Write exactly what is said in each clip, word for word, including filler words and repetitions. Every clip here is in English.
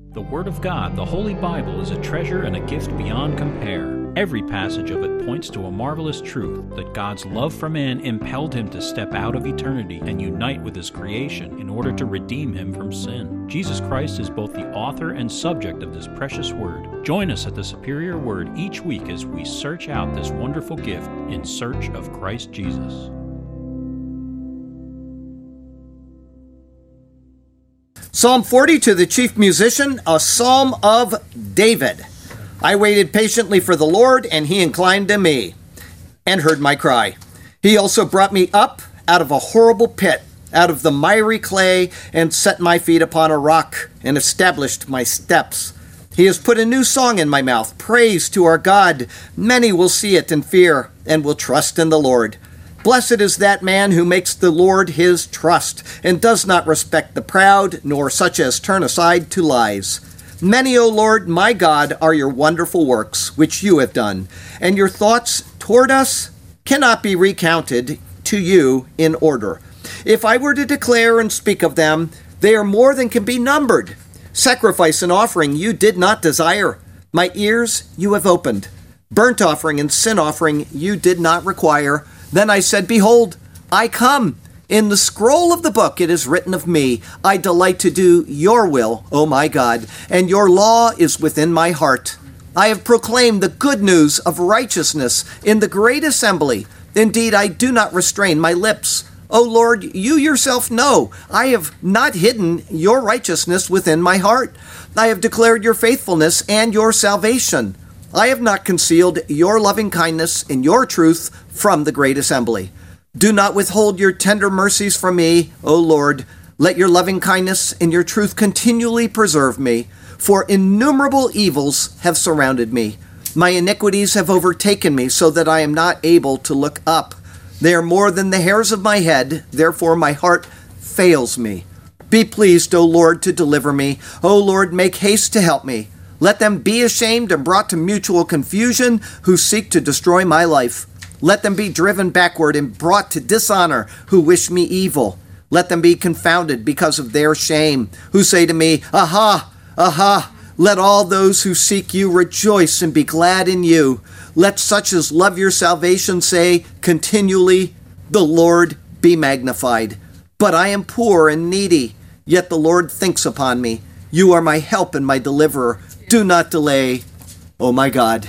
The Word of God, the Holy Bible, is a treasure and a gift beyond compare. Every passage of it points to a marvelous truth that God's love for man impelled him to step out of eternity and unite with his creation in order to redeem him from sin. Jesus Christ is both the author and subject of this precious Word. Join us at the Superior Word each week as we search out this wonderful gift in search of Christ Jesus. Psalm forty to the chief musician, a psalm of David. I waited patiently for the Lord, and he inclined to me and heard my cry. He also brought me up out of a horrible pit, out of the miry clay, and set my feet upon a rock, and established my steps. He has put a new song in my mouth, praise to our God. Many will see it and fear, and will trust in the Lord. Blessed is that man who makes the Lord his trust, and does not respect the proud, nor such as turn aside to lies. Many, O Lord, my God, are your wonderful works, which you have done, and your thoughts toward us cannot be recounted to you in order. If I were to declare and speak of them, they are more than can be numbered. Sacrifice and offering you did not desire. My ears you have opened. Burnt offering and sin offering you did not require. Then I said, behold, I come. In the scroll of the book it is written of me, I delight to do your will, O my God, and your law is within my heart. I have proclaimed the good news of righteousness in the great assembly. Indeed, I do not restrain my lips. O Lord, you yourself know, I have not hidden your righteousness within my heart. I have declared your faithfulness and your salvation. I have not concealed your loving kindness and your truth from the great assembly. Do not withhold your tender mercies from me, O Lord. Let your loving kindness and your truth continually preserve me, for innumerable evils have surrounded me. My iniquities have overtaken me, so that I am not able to look up. They are more than the hairs of my head, therefore my heart fails me. Be pleased, O Lord, to deliver me. O Lord, make haste to help me. Let them be ashamed and brought to mutual confusion who seek to destroy my life. Let them be driven backward and brought to dishonor who wish me evil. Let them be confounded because of their shame, who say to me, Aha, aha, let all those who seek you rejoice and be glad in you. Let such as love your salvation say continually, the Lord be magnified. But I am poor and needy, yet the Lord thinks upon me. You are my help and my deliverer. Do not delay, oh my God.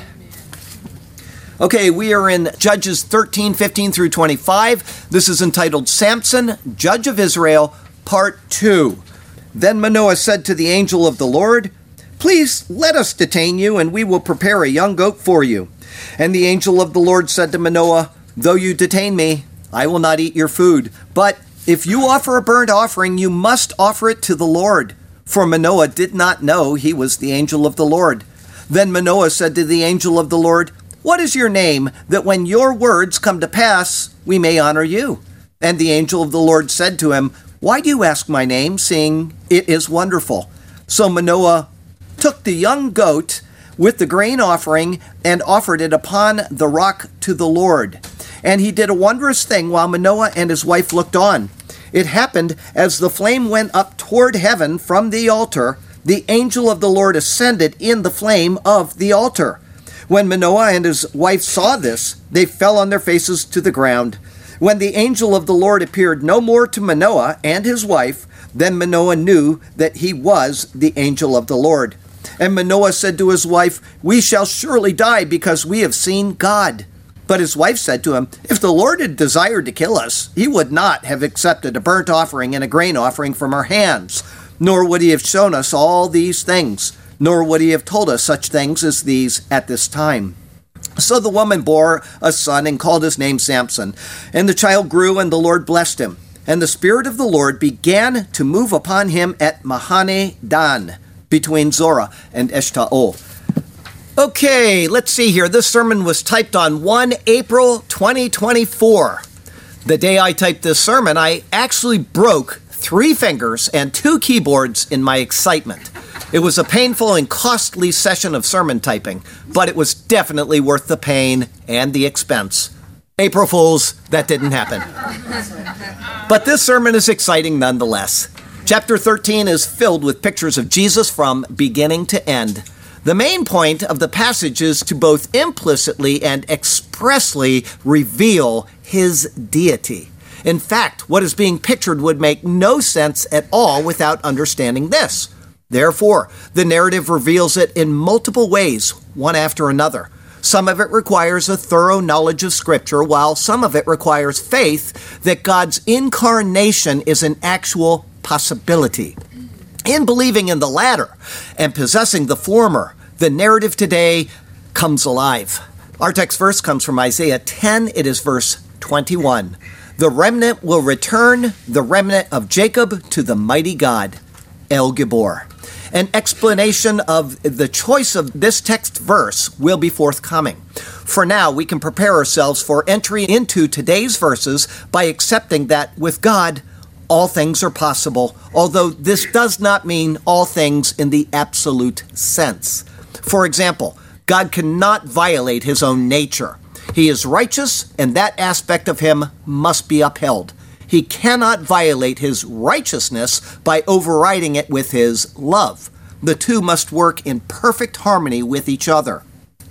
Okay, we are in Judges thirteen, fifteen through twenty-five. This is entitled Samson, Judge of Israel, Part two. Then Manoah said to the angel of the Lord, Please let us detain you, and we will prepare a young goat for you. And the angel of the Lord said to Manoah, Though you detain me, I will not eat your food. But if you offer a burnt offering, you must offer it to the Lord. For Manoah did not know he was the angel of the Lord. Then Manoah said to the angel of the Lord, What is your name, that when your words come to pass, we may honor you? And the angel of the Lord said to him, Why do you ask my name, seeing it is wonderful? So Manoah took the young goat with the grain offering and offered it upon the rock to the Lord. And he did a wondrous thing while Manoah and his wife looked on. It happened as the flame went up toward heaven from the altar, the angel of the Lord ascended in the flame of the altar. When Manoah and his wife saw this, they fell on their faces to the ground. When the angel of the Lord appeared no more to Manoah and his wife, then Manoah knew that he was the angel of the Lord. And Manoah said to his wife, We shall surely die because we have seen God. But his wife said to him, If the Lord had desired to kill us, he would not have accepted a burnt offering and a grain offering from our hands, nor would he have shown us all these things, nor would he have told us such things as these at this time. So the woman bore a son and called his name Samson. And the child grew, and the Lord blessed him. And the Spirit of the Lord began to move upon him at Mahane Dan, between Zorah and Eshtaol. Okay, let's see here. This sermon was typed on the first of April, twenty twenty-four. The day I typed this sermon, I actually broke three fingers and two keyboards in my excitement. It was a painful and costly session of sermon typing, but it was definitely worth the pain and the expense. April Fools, that didn't happen. But this sermon is exciting nonetheless. Chapter thirteen is filled with pictures of Jesus from beginning to end. The main point of the passage is to both implicitly and expressly reveal his deity. In fact, what is being pictured would make no sense at all without understanding this. Therefore, the narrative reveals it in multiple ways, one after another. Some of it requires a thorough knowledge of Scripture, while some of it requires faith that God's incarnation is an actual possibility. In believing in the latter and possessing the former, the narrative today comes alive. Our text verse comes from Isaiah ten. It is verse twenty-one. The remnant will return, the remnant of Jacob, to the mighty God, El Gibor. An explanation of the choice of this text verse will be forthcoming. For now, we can prepare ourselves for entry into today's verses by accepting that with God, all things are possible, although this does not mean all things in the absolute sense. For example, God cannot violate his own nature. He is righteous, and that aspect of him must be upheld. He cannot violate his righteousness by overriding it with his love. The two must work in perfect harmony with each other.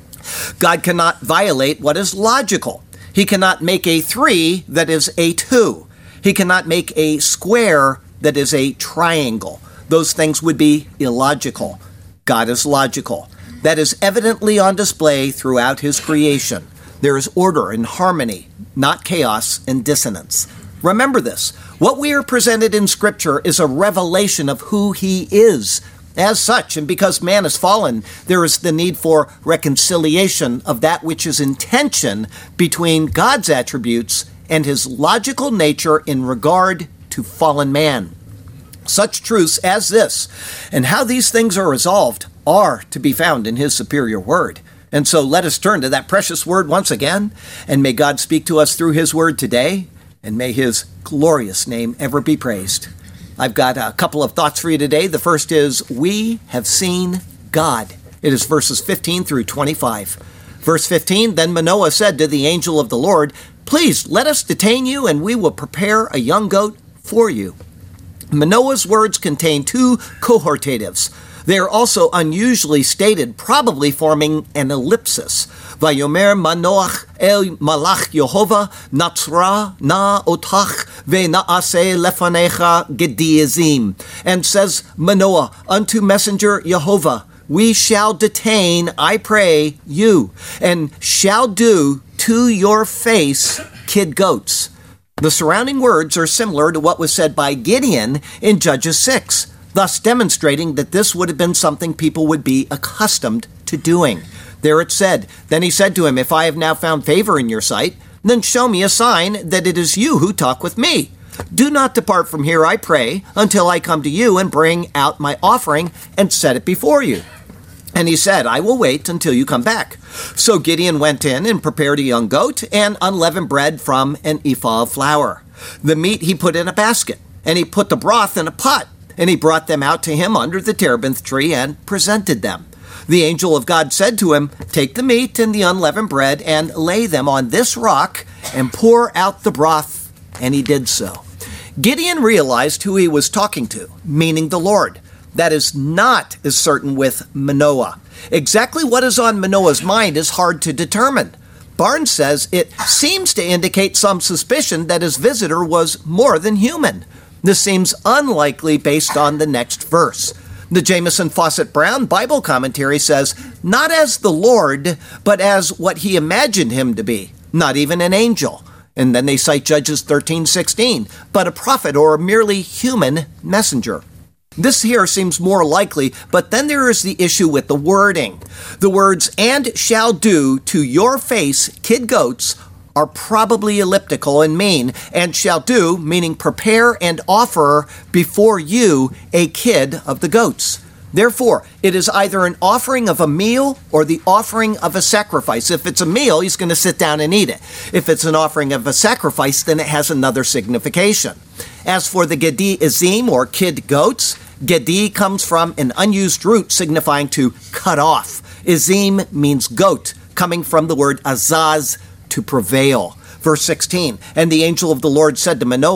God cannot violate what is logical. He cannot make a three that is a two. He cannot make a square that is a triangle. Those things would be illogical. God is logical. That is evidently on display throughout his creation. There is order and harmony, not chaos and dissonance. Remember this. What we are presented in Scripture is a revelation of who he is. As such, and because man is fallen, there is the need for reconciliation of that which is in tension between God's attributes and his logical nature in regard to fallen man. Such truths as this, and how these things are resolved, are to be found in his superior word. And so let us turn to that precious word once again, and may God speak to us through his word today, and may his glorious name ever be praised. I've got a couple of thoughts for you today. The first is, we have seen God. It is verses fifteen through twenty-five. Verse fifteen, then Manoah said to the angel of the Lord, please let us detain you, and we will prepare a young goat for you. Manoah's words contain two cohortatives. They are also unusually stated, probably forming an ellipsis. Vayomer Manoach el malach Yehovah natzra na otach ve'naaseh lefanecha gediazim. And says Manoah, unto messenger Yehovah, we shall detain, I pray, you, and shall do to your face kid goats. The surrounding words are similar to what was said by Gideon in Judges six, thus demonstrating that this would have been something people would be accustomed to doing. There it said, then he said to him, if I have now found favor in your sight, then show me a sign that it is you who talk with me. Do not depart from here, I pray, until I come to you and bring out my offering and set it before you. And he said, I will wait until you come back. So Gideon went in and prepared a young goat and unleavened bread from an ephah of flour. The meat he put in a basket, and he put the broth in a pot, and he brought them out to him under the terebinth tree and presented them. The angel of God said to him, take the meat and the unleavened bread and lay them on this rock and pour out the broth. And he did so. Gideon realized who he was talking to, meaning the Lord. That is not as certain with Manoah. Exactly what is on Manoah's mind is hard to determine. Barnes says it seems to indicate some suspicion that his visitor was more than human. This seems unlikely based on the next verse. The Jamieson Fawcett Brown Bible commentary says, not as the Lord, but as what he imagined him to be, not even an angel. And then they cite Judges thirteen sixteen, but a prophet or a merely human messenger. This here seems more likely, but then there is the issue with the wording. The words, and shall do to your face kid goats, are probably elliptical and mean, and shall do, meaning prepare and offer before you a kid of the goats. Therefore, it is either an offering of a meal or the offering of a sacrifice. If it's a meal, he's going to sit down and eat it. If it's an offering of a sacrifice, then it has another signification. As for the Gedi Azim, or kid goats, Gedi comes from an unused root signifying to cut off. Azim means goat, coming from the word azaz, to prevail. Verse sixteen, and the angel of the Lord said to Manoah,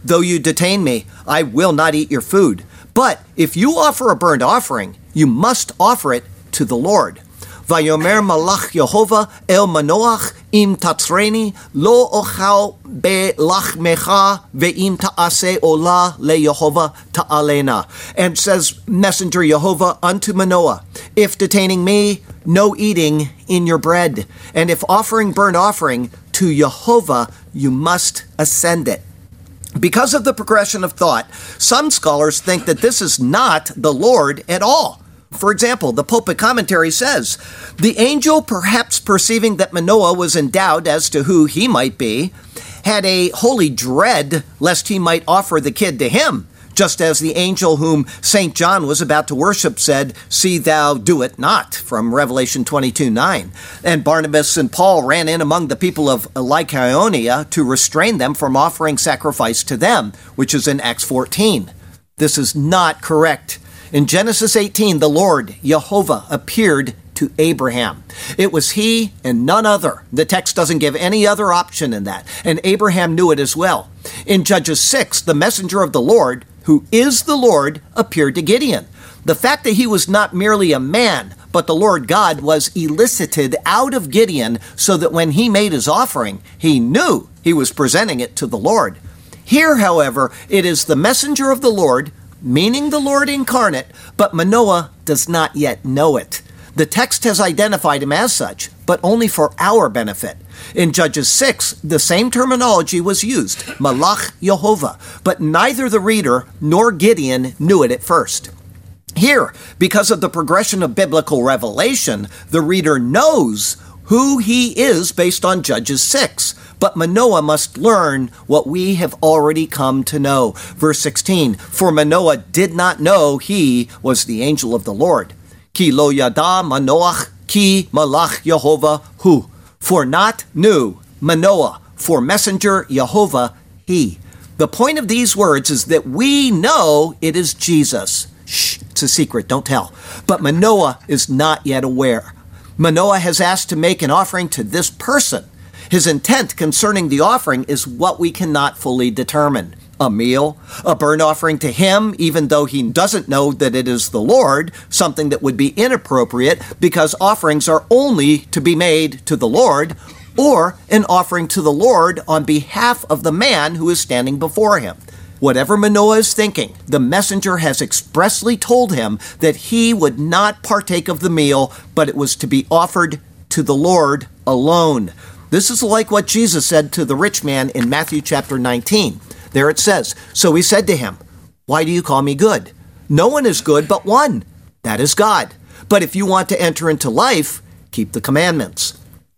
though you detain me, I will not eat your food. But if you offer a burnt offering, you must offer it to the Lord. Vayomer malach Yehovah el Manoach im tatzreni lo ochal belachmecha ve'im ta'ase ola le Yehovah ta'alena. And says Messenger Yehovah unto Manoah, if detaining me, no eating in your bread. And if offering burnt offering to Yehovah, you must ascend it. Because of the progression of thought, some scholars think that this is not the Lord at all. For example, the pulpit commentary says, the angel, perhaps perceiving that Manoah was in doubt as to who he might be, had a holy dread lest he might offer the kid to him, just as the angel whom Saint John was about to worship said, see thou do it not, from Revelation twenty-two nine. And Barnabas and Paul ran in among the people of Lycaonia to restrain them from offering sacrifice to them, which is in Acts fourteen. This is not correct. In Genesis eighteen, the Lord, Yehovah, appeared to Abraham. It was he and none other. The text doesn't give any other option in that, and Abraham knew it as well. In Judges six, the messenger of the Lord, who is the Lord, appeared to Gideon. The fact that he was not merely a man, but the Lord God was elicited out of Gideon so that when he made his offering, he knew he was presenting it to the Lord. Here, however, it is the messenger of the Lord, meaning the Lord incarnate, but Manoah does not yet know it. The text has identified him as such, but only for our benefit. In Judges six, the same terminology was used, Malach Yehovah, but neither the reader nor Gideon knew it at first. Here, because of the progression of biblical revelation, the reader knows who he is based on Judges six. But Manoah must learn what we have already come to know. Verse sixteen, for Manoah did not know he was the angel of the Lord. Ki lo yada Manoach ki malach Yehovah hu. For not knew Manoah, for messenger Yehovah he. The point of these words is that we know it is Jesus. Shh, it's a secret, don't tell. But Manoah is not yet aware. Manoah has asked to make an offering to this person. His intent concerning the offering is what we cannot fully determine. A meal, a burnt offering to him, even though he doesn't know that it is the Lord, something that would be inappropriate because offerings are only to be made to the Lord, or an offering to the Lord on behalf of the man who is standing before him. Whatever Manoah is thinking, the messenger has expressly told him that he would not partake of the meal, but it was to be offered to the Lord alone. This is like what Jesus said to the rich man in Matthew chapter nineteen. There it says, so he said to him, why do you call me good? No one is good but one, that is God. But if you want to enter into life, keep the commandments.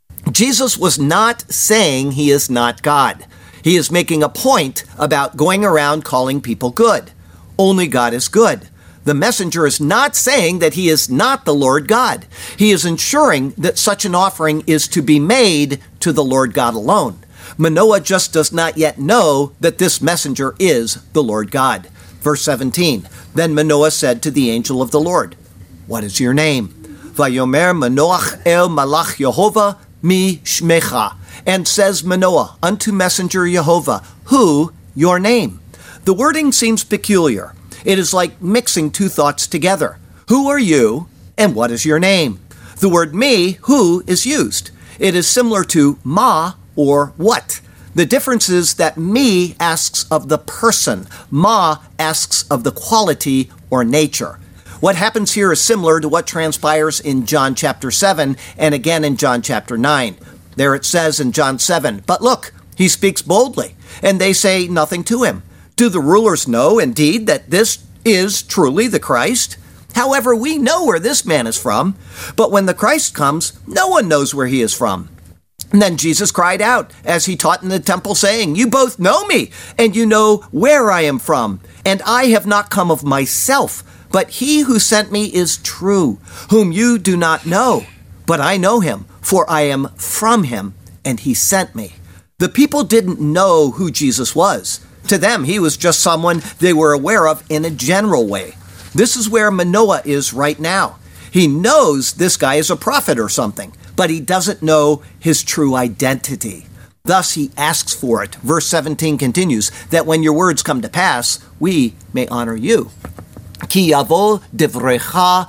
Jesus was not saying he is not God. He is making a point about going around calling people good. Only God is good. The messenger is not saying that he is not the Lord God. He is ensuring that such an offering is to be made to the Lord God alone. Manoah just does not yet know that this messenger is the Lord God. Verse seventeen, then Manoah said to the angel of the Lord, what is your name? Vayomer Manoach el malach Yehovah mi shmecha. And says Manoah unto messenger Yehovah, who your name? The wording seems peculiar. It is like mixing two thoughts together. Who are you, and what is your name? The word me, who, is used. It is similar to ma, or what. The difference is that me asks of the person. Ma asks of the quality or nature. What happens here is similar to what transpires in John chapter seven and again in John chapter nine. There it says in John seven, but look, he speaks boldly, and they say nothing to him. Do the rulers know, indeed, that this is truly the Christ? However, we know where this man is from, but when the Christ comes, no one knows where he is from. And then Jesus cried out, as he taught in the temple, saying, you both know me, and you know where I am from, and I have not come of myself, but he who sent me is true, whom you do not know. But I know him, for I am from him, and he sent me. The people didn't know who Jesus was. To them, he was just someone they were aware of in a general way. This is where Manoah is right now. He knows this guy is a prophet or something, but he doesn't know his true identity. Thus he asks for it. Verse seventeen continues, that when your words come to pass, we may honor you. Ki yavo divrecha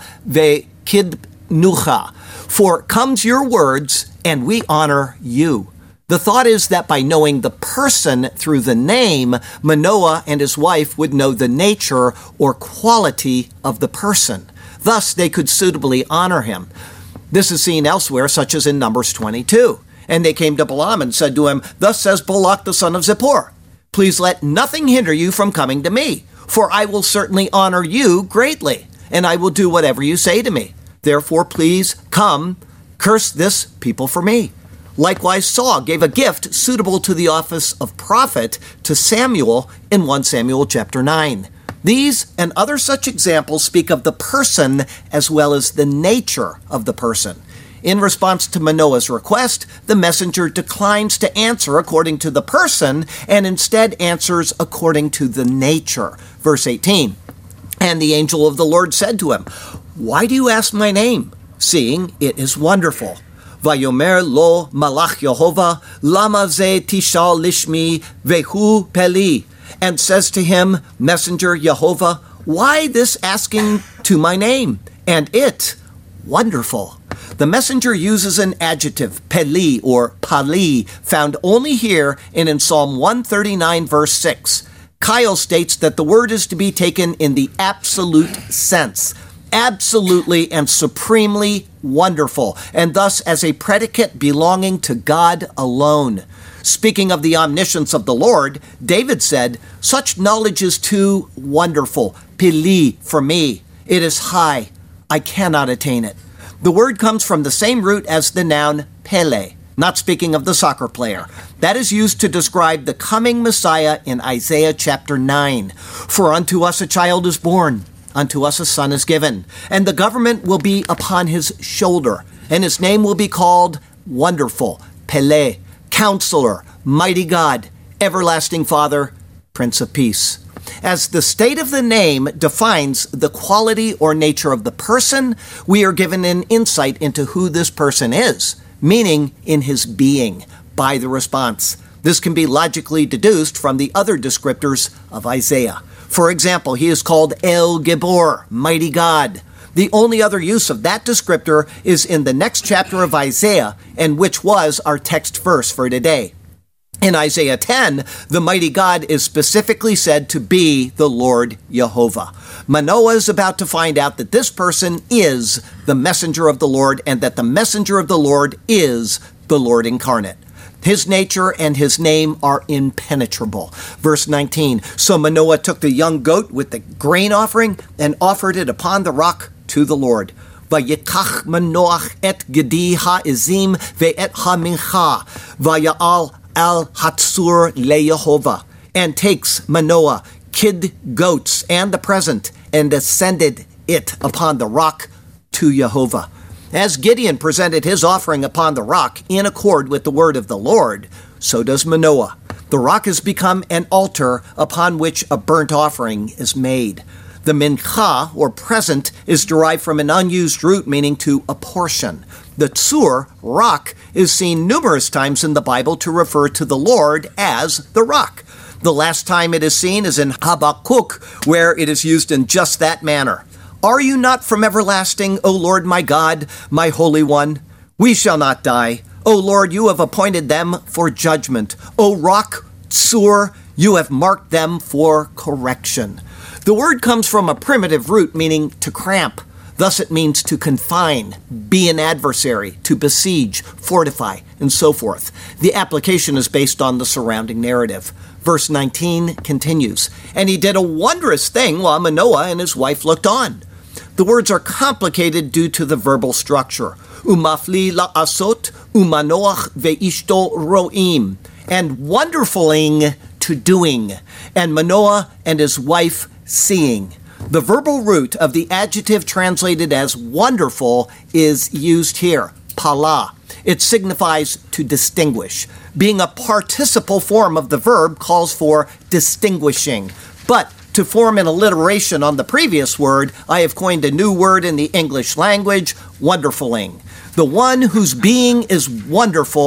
ve'kidnucha. For comes your words, and we honor you. The thought is that by knowing the person through the name, Manoah and his wife would know the nature or quality of the person. Thus, they could suitably honor him. This is seen elsewhere, such as in Numbers twenty-two. And they came to Balaam and said to him, Thus says Balak the son of Zippor, Please let nothing hinder you from coming to me, for I will certainly honor you greatly, and I will do whatever you say to me. Therefore, please come, curse this people for me. Likewise, Saul gave a gift suitable to the office of prophet to Samuel in First Samuel chapter nine. These and other such examples speak of the person as well as the nature of the person. In response to Manoah's request, the messenger declines to answer according to the person and instead answers according to the nature. Verse eighteen, And the angel of the Lord said to him, Why do you ask my name, seeing it is wonderful? Vayomer lo malach Yehovah, lama ze tishal lishmi vehu peli, and says to him, Messenger Yehovah, why this asking to my name? And it, wonderful. The messenger uses an adjective, peli or pali, found only here and in Psalm one thirty-nine, verse six. Kyle states that the word is to be taken in the absolute sense. Absolutely and supremely wonderful, and thus as a predicate belonging to God alone. Speaking of the omniscience of the Lord, David said, Such knowledge is too wonderful, pili, for me. It is high. I cannot attain it. The word comes from the same root as the noun pele, not speaking of the soccer player. That is used to describe the coming Messiah in Isaiah chapter nine. For unto us a child is born, unto us a son is given, and the government will be upon his shoulder, and his name will be called Wonderful, Pele, Counselor, Mighty God, Everlasting Father, Prince of Peace. As the state of the name defines the quality or nature of the person, we are given an insight into who this person is, meaning in his being, by the response. This can be logically deduced from the other descriptors of Isaiah. For example, he is called El Gibor, Mighty God. The only other use of that descriptor is in the next chapter of Isaiah, and which was our text verse for today. In Isaiah ten, the mighty God is specifically said to be the Lord Jehovah. Manoah is about to find out that this person is the messenger of the Lord and that the messenger of the Lord is the Lord incarnate. His nature and his name are impenetrable. Verse nineteen, So Manoah took the young goat with the grain offering and offered it upon the rock to the Lord. Vayikach Manoach et gedi ha'izim ve'et ha'mincha vaya'al al hatsur leYehovah, and takes Manoah kid goats and the present and ascended it upon the rock to Jehovah. As Gideon presented his offering upon the rock in accord with the word of the Lord, so does Manoah. The rock has become an altar upon which a burnt offering is made. The mincha, or present, is derived from an unused root meaning to apportion. The tsur, rock, is seen numerous times in the Bible to refer to the Lord as the rock. The last time it is seen is in Habakkuk, where it is used in just that manner. Are you not from everlasting, O Lord my God, my Holy One? We shall not die. O Lord, you have appointed them for judgment. O rock, tsur, you have marked them for correction. The word comes from a primitive root meaning to cramp. Thus it means to confine, be an adversary, to besiege, fortify, and so forth. The application is based on the surrounding narrative. Verse nineteen continues, And he did a wondrous thing while Manoah and his wife looked on. The words are complicated due to the verbal structure. Umafli la'asot, umanoach ve'ishto ro'im, and wonderfuling to doing, and Manoah and his wife seeing. The verbal root of the adjective translated as wonderful is used here, pala. It signifies to distinguish. Being a participle form of the verb calls for distinguishing. But to form an alliteration on the previous word, I have coined a new word in the English language, wonderfuling. The one whose being is wonderful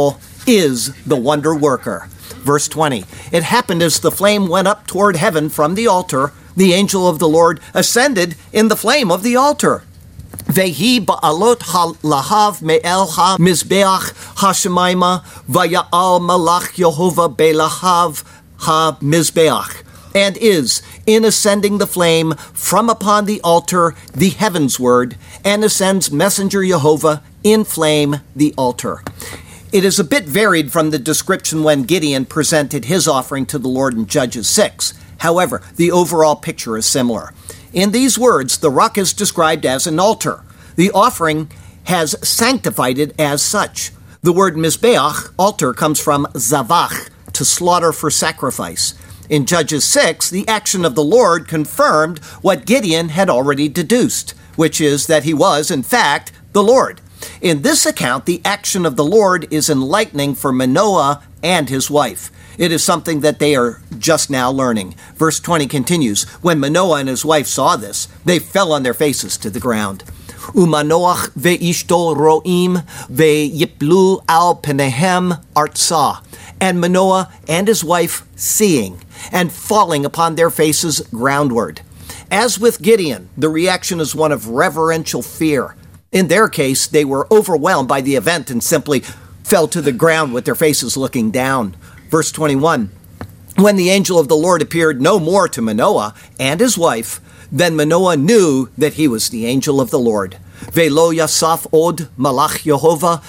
is the wonder worker. Verse twenty, it happened as the flame went up toward heaven from the altar, the angel of the Lord ascended in the flame of the altar. Vehi ba'alot ha'lahav me'el ha'mizbeach ha'shemaima vaya'al malach Yehovah be'lahav ha'mizbeach. And is, in ascending the flame from upon the altar, the heavensward, and ascends messenger Jehovah in flame the altar. It is a bit varied from the description when Gideon presented his offering to the Lord in Judges six. However, the overall picture is similar. In these words, the rock is described as an altar. The offering has sanctified it as such. The word mizbeach, altar, comes from zavach, to slaughter for sacrifice. In Judges six, the action of the Lord confirmed what Gideon had already deduced, which is that he was, in fact, the Lord. In this account, the action of the Lord is enlightening for Manoah and his wife. It is something that they are just now learning. Verse twenty continues, when Manoah and his wife saw this, they fell on their faces to the ground. Umanoach ve'ishto ro'im ve'yiplu al penehem artsah. And Manoah and his wife seeing, and falling upon their faces groundward. As with Gideon, the reaction is one of reverential fear. In their case, they were overwhelmed by the event and simply fell to the ground with their faces looking down. Verse twenty-one, when the angel of the Lord appeared no more to Manoah and his wife, then Manoah knew that he was the angel of the Lord. Ve'lo yasaf od malach Yehovah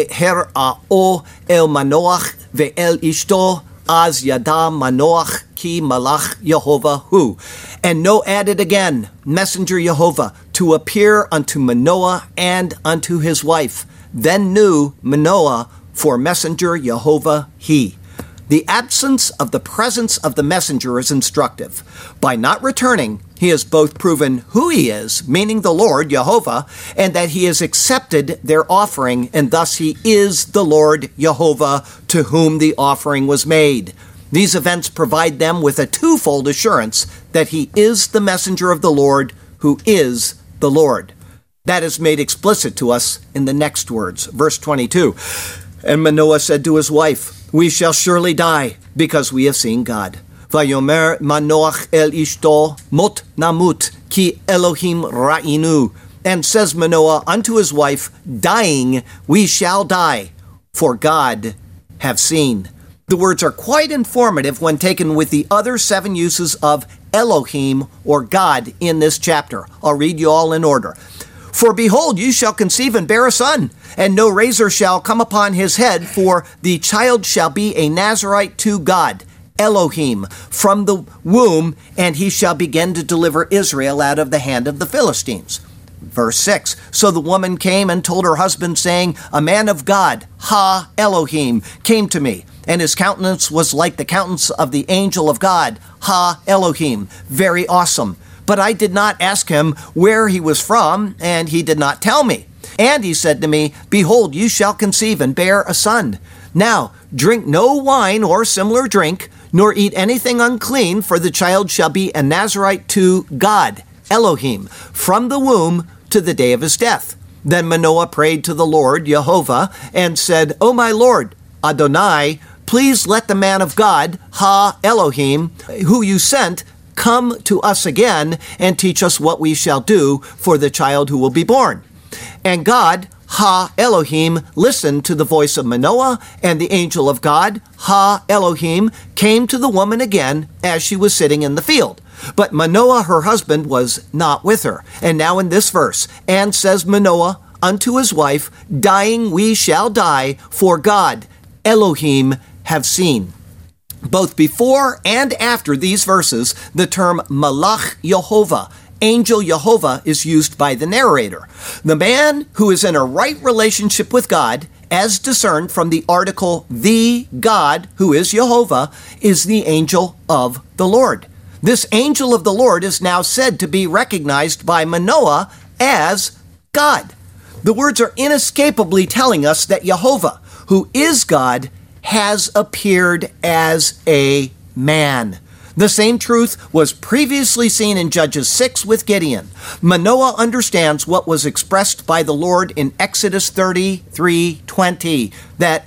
lehera'o el Manoach ve'el ishto az yada Manoach ki malach Yehovah hu. And no added again, messenger Yehovah, to appear unto Manoah and unto his wife. Then knew Manoah, for messenger Yehovah he. The absence of the presence of the messenger is instructive. By not returning, he has both proven who he is, meaning the Lord, Yehovah, and that he has accepted their offering, and thus he is the Lord, Yehovah, to whom the offering was made. These events provide them with a twofold assurance that he is the messenger of the Lord, who is the Lord. That is made explicit to us in the next words. Verse twenty-two, and Manoah said to his wife, we shall surely die, because we have seen God. Vayomer Manoach el ishto mot namut ki Elohim ra'inu. And says Manoah unto his wife, dying we shall die, for God have seen. The words are quite informative when taken with the other seven uses of Elohim, or God, in this chapter. I'll read you all in order. For behold, you shall conceive and bear a son, and no razor shall come upon his head, for the child shall be a Nazarite to God, Elohim, from the womb, and he shall begin to deliver Israel out of the hand of the Philistines. Verse six, so the woman came and told her husband, saying, a man of God, Ha Elohim, came to me, and his countenance was like the countenance of the angel of God, Ha Elohim, very awesome. But I did not ask him where he was from, and he did not tell me. And he said to me, behold, you shall conceive and bear a son. Now, drink no wine or similar drink, nor eat anything unclean, for the child shall be a Nazarite to God, Elohim, from the womb to the day of his death. Then Manoah prayed to the Lord, Yehovah, and said, O my Lord, Adonai, please let the man of God, Ha Elohim, who you sent, come to us again and teach us what we shall do for the child who will be born. And God, Ha Elohim, listened to the voice of Manoah, and the angel of God, Ha Elohim, came to the woman again as she was sitting in the field. But Manoah, her husband, was not with her. And now in this verse, and says Manoah unto his wife, dying we shall die, for God, Elohim, have seen. Both before and after these verses, the term Malach Yehovah, angel Yehovah, is used by the narrator. The man who is in a right relationship with God, as discerned from the article the God, who is Yehovah, is the angel of the Lord. This angel of the Lord is now said to be recognized by Manoah as God. The words are inescapably telling us that Yehovah, who is God, has appeared as a man. The same truth was previously seen in Judges six with Gideon. Manoah understands what was expressed by the Lord in Exodus thirty-three twenty, that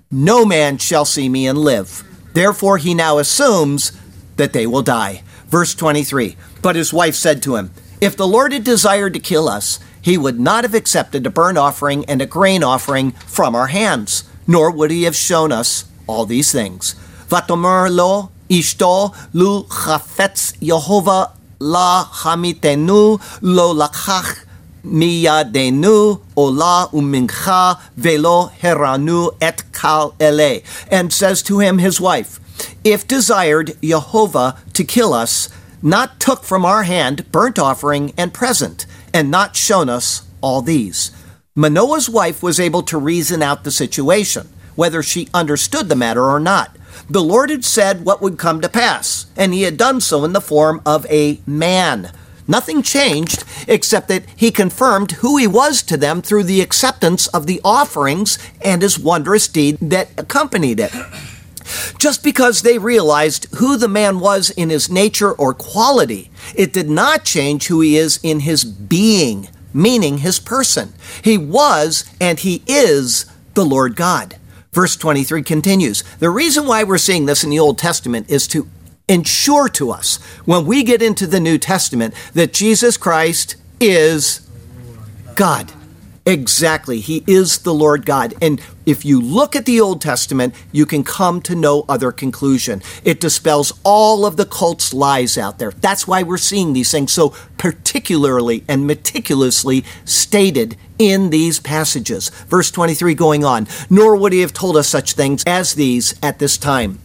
no man shall see me and live. Therefore he now assumes that they will die. Verse twenty-three, but his wife said to him, if the Lord had desired to kill us, he would not have accepted a burnt offering and a grain offering from our hands, nor would he have shown us all these things. Vatomer lo ishto lu chafetz Yehovah la hamitenu lo lakach miyadenu ola umincha velo heranu et kal ele. And says to him his wife, if desired Yehovah to kill us, not took from our hand burnt offering and present, and not shown us all these. Manoah's wife was able to reason out the situation, whether she understood the matter or not. The Lord had said what would come to pass, and he had done so in the form of a man. Nothing changed except that he confirmed who he was to them through the acceptance of the offerings and his wondrous deed that accompanied it. Just because they realized who the man was in his nature or quality, it did not change who he is in his being, meaning his person. He was and he is the Lord God. Verse twenty-three continues, the reason why we're seeing this in the Old Testament is to ensure to us, when we get into the New Testament, that Jesus Christ is God. Exactly. He is the Lord God. And if you look at the Old Testament, you can come to no other conclusion. It dispels all of the cult's lies out there. That's why we're seeing these things so particularly and meticulously stated in these passages. Verse twenty-three going on, nor would he have told us such things as these at this time.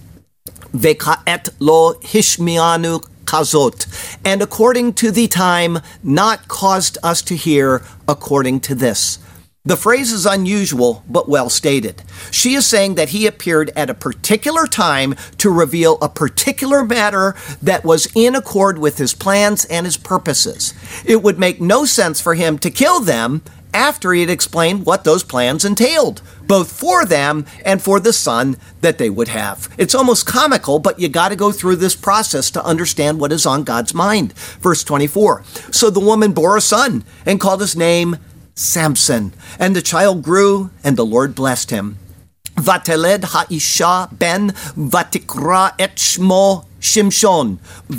Vekaet lo hishmianu kazot, and according to the time, not caused us to hear according to this. The phrase is unusual, but well stated. She is saying that he appeared at a particular time to reveal a particular matter that was in accord with his plans and his purposes. It would make no sense for him to kill them after he had explained what those plans entailed, both for them and for the son that they would have. It's almost comical, but you got to go through this process to understand what is on God's mind. Verse twenty-four, so the woman bore a son and called his name Samson, and the child grew, and the Lord blessed him. Vateled ha'isha ben vatikra et shmo Shimshon,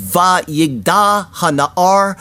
vayigda hana'ar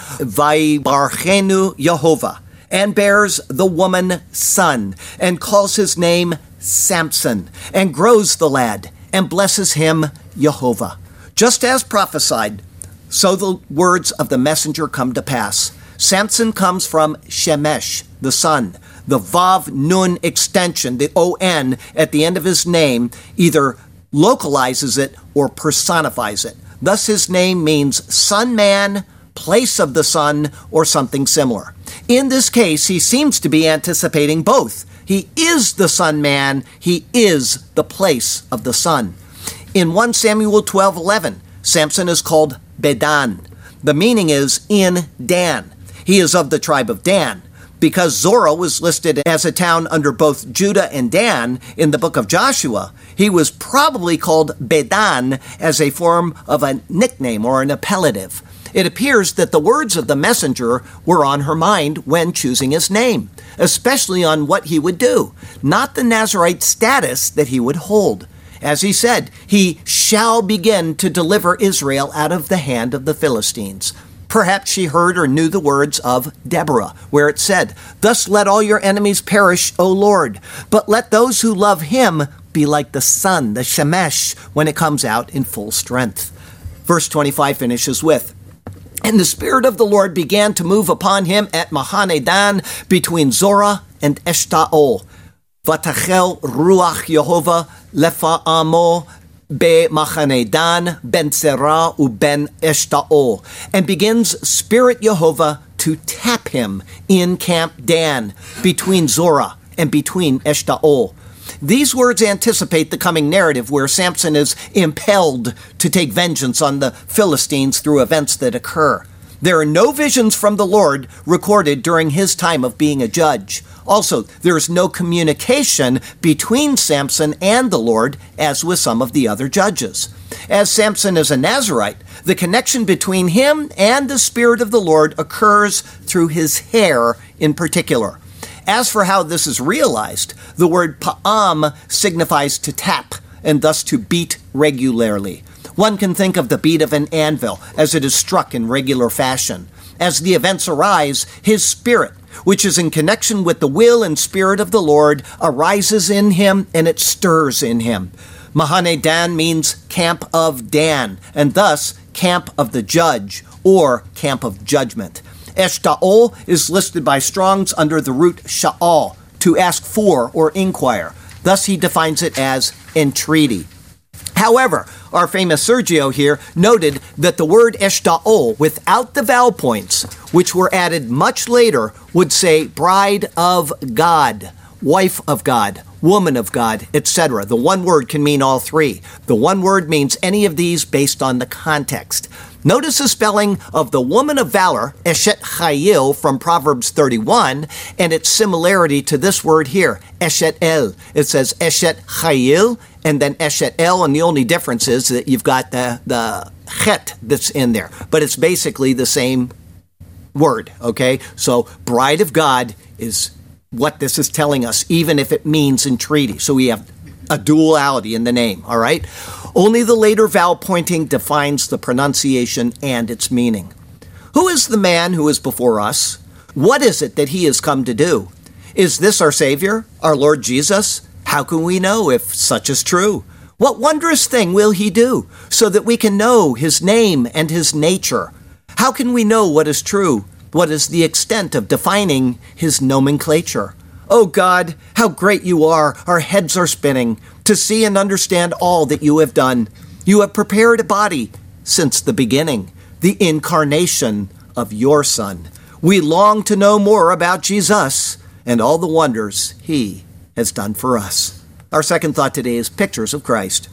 vaybarchenu Yehovah, and bears the woman son, and calls his name Samson, and grows the lad, and blesses him Yehovah. Just as prophesied, so the words of the messenger come to pass. Samson comes from Shemesh, the sun. The Vav Nun extension, the O N at the end of his name, either localizes it or personifies it. Thus his name means sun man, place of the sun, or something similar. In this case, he seems to be anticipating both. He is the sun man, he is the place of the sun. In First Samuel twelve eleven, Samson is called Bedan. The meaning is in Dan. He is of the tribe of Dan. Because Zorah was listed as a town under both Judah and Dan in the book of Joshua, he was probably called Bedan as a form of a nickname or an appellative. It appears that the words of the messenger were on her mind when choosing his name, especially on what he would do, not the Nazirite status that he would hold. As he said, he shall begin to deliver Israel out of the hand of the Philistines. Perhaps she heard or knew the words of Deborah, where it said, thus let all your enemies perish, O Lord, but let those who love him be like the sun, the Shemesh, when it comes out in full strength. Verse twenty-five finishes with, and the Spirit of the Lord began to move upon him at Mahane Dan between Zorah and Eshtaol. Vatachel Ruach Yehovah lefa'amo be Machane Dan ben Serah u ben Eshtaol, and begins Spirit Yehovah to tap him in Camp Dan between Zorah and between Eshtaol. These words anticipate the coming narrative where Samson is impelled to take vengeance on the Philistines through events that occur. There are no visions from the Lord recorded during his time of being a judge. Also, there is no communication between Samson and the Lord, as with some of the other judges. As Samson is a Nazirite, the connection between him and the Spirit of the Lord occurs through his hair in particular. As for how this is realized, the word pa'am signifies to tap, and thus to beat regularly. One can think of the beat of an anvil as it is struck in regular fashion. As the events arise, his spirit, which is in connection with the will and spirit of the Lord, arises in him and it stirs in him. Mahane Dan means camp of Dan, and thus camp of the judge, or camp of judgment. Eshta'ol is listed by Strong's under the root sha'al, to ask for or inquire. Thus he defines it as entreaty. However, our famous Sergio here noted that the word eshta'ol, without the vowel points, which were added much later, would say bride of God, wife of God, woman of God, et cetera. The one word can mean all three. The one word means any of these based on the context. Notice the spelling of the woman of valor, Eshet Chayil, from Proverbs thirty-one, and its similarity to this word here, Eshet El. It says Eshet Chayil, and then Eshet El, and the only difference is that you've got the, the chet that's in there. But it's basically the same word, okay? So bride of God is what this is telling us, even if it means entreaty. So we have a duality in the name, all right? Only the later vowel pointing defines the pronunciation and its meaning. Who is the man who is before us? What is it that he has come to do? Is this our Savior, our Lord Jesus? How can we know if such is true? What wondrous thing will he do so that we can know his name and his nature? How can we know what is true? What is the extent of defining his nomenclature? Oh God, how great you are! Our heads are spinning to see and understand all that you have done. You have prepared a body since the beginning, the incarnation of your Son. We long to know more about Jesus and all the wonders he has done for us. Our second thought today is pictures of Christ.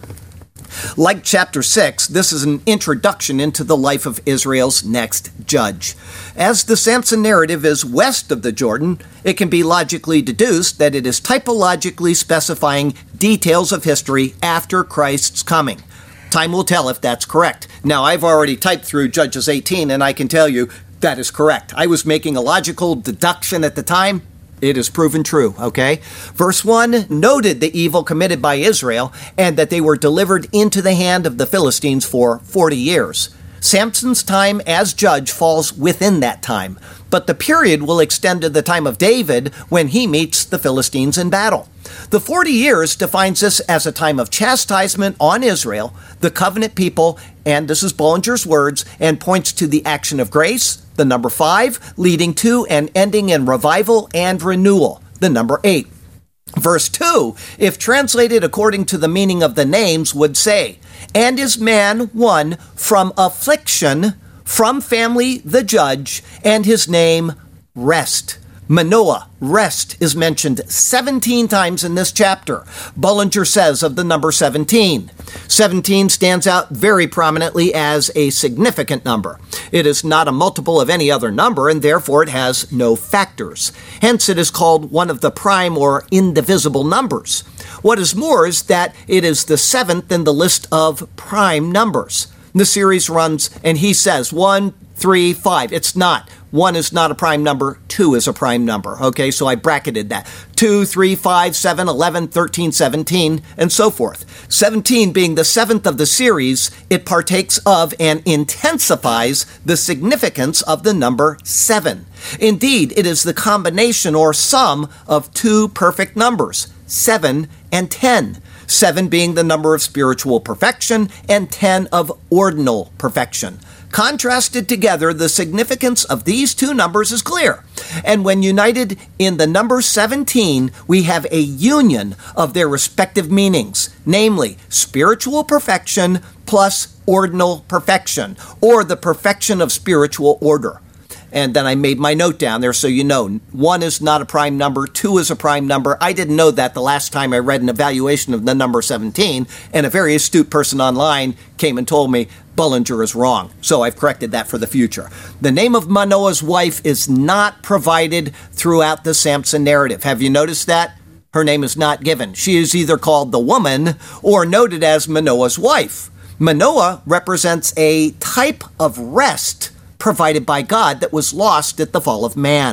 Like chapter six, this is an introduction into the life of Israel's next judge. As the Samson narrative is west of the Jordan, it can be logically deduced that it is typologically specifying details of history after Christ's coming. Time will tell if that's correct. Now, I've already typed through Judges eighteen, and I can tell you that is correct. I was making a logical deduction at the time. It is proven true, okay? Verse one noted the evil committed by Israel and that they were delivered into the hand of the Philistines for forty years. Samson's time as judge falls within that time, but the period will extend to the time of David when he meets the Philistines in battle. The forty years defines this as a time of chastisement on Israel, the covenant people, and this is Bollinger's words, and points to the action of grace, the number five, leading to and ending in revival and renewal, the number eight. Verse two, if translated according to the meaning of the names, would say, and is man one from affliction, from family the judge, and his name rest. Manoah, rest, is mentioned seventeen times in this chapter. Bullinger says of the number seventeen. seventeen stands out very prominently as a significant number. It is not a multiple of any other number, and therefore it has no factors. Hence, it is called one of the prime or indivisible numbers. What is more is that it is the seventh in the list of prime numbers. The series runs, and he says one, three, five. It's not. One is not a prime number. Two is a prime number. Okay, so I bracketed that. Two, three, five, seven, eleven, thirteen, seventeen, and so forth. seventeen being the seventh of the series, it partakes of and intensifies the significance of the number seven. Indeed, it is the combination or sum of two perfect numbers, seven and ten. Seven being the number of spiritual perfection and ten of ordinal perfection. Contrasted together, the significance of these two numbers is clear. And when united in the number seventeen, we have a union of their respective meanings, namely spiritual perfection plus ordinal perfection, or the perfection of spiritual order. And then I made my note down there so you know. One is not a prime number. Two is a prime number. I didn't know that the last time I read an evaluation of the number seventeen, and a very astute person online came and told me Bullinger is wrong. So I've corrected that for the future. The name of Manoah's wife is not provided throughout the Samson narrative. Have you noticed that? Her name is not given. She is either called the woman or noted as Manoah's wife. Manoah represents a type of rest provided by God that was lost at the fall of man.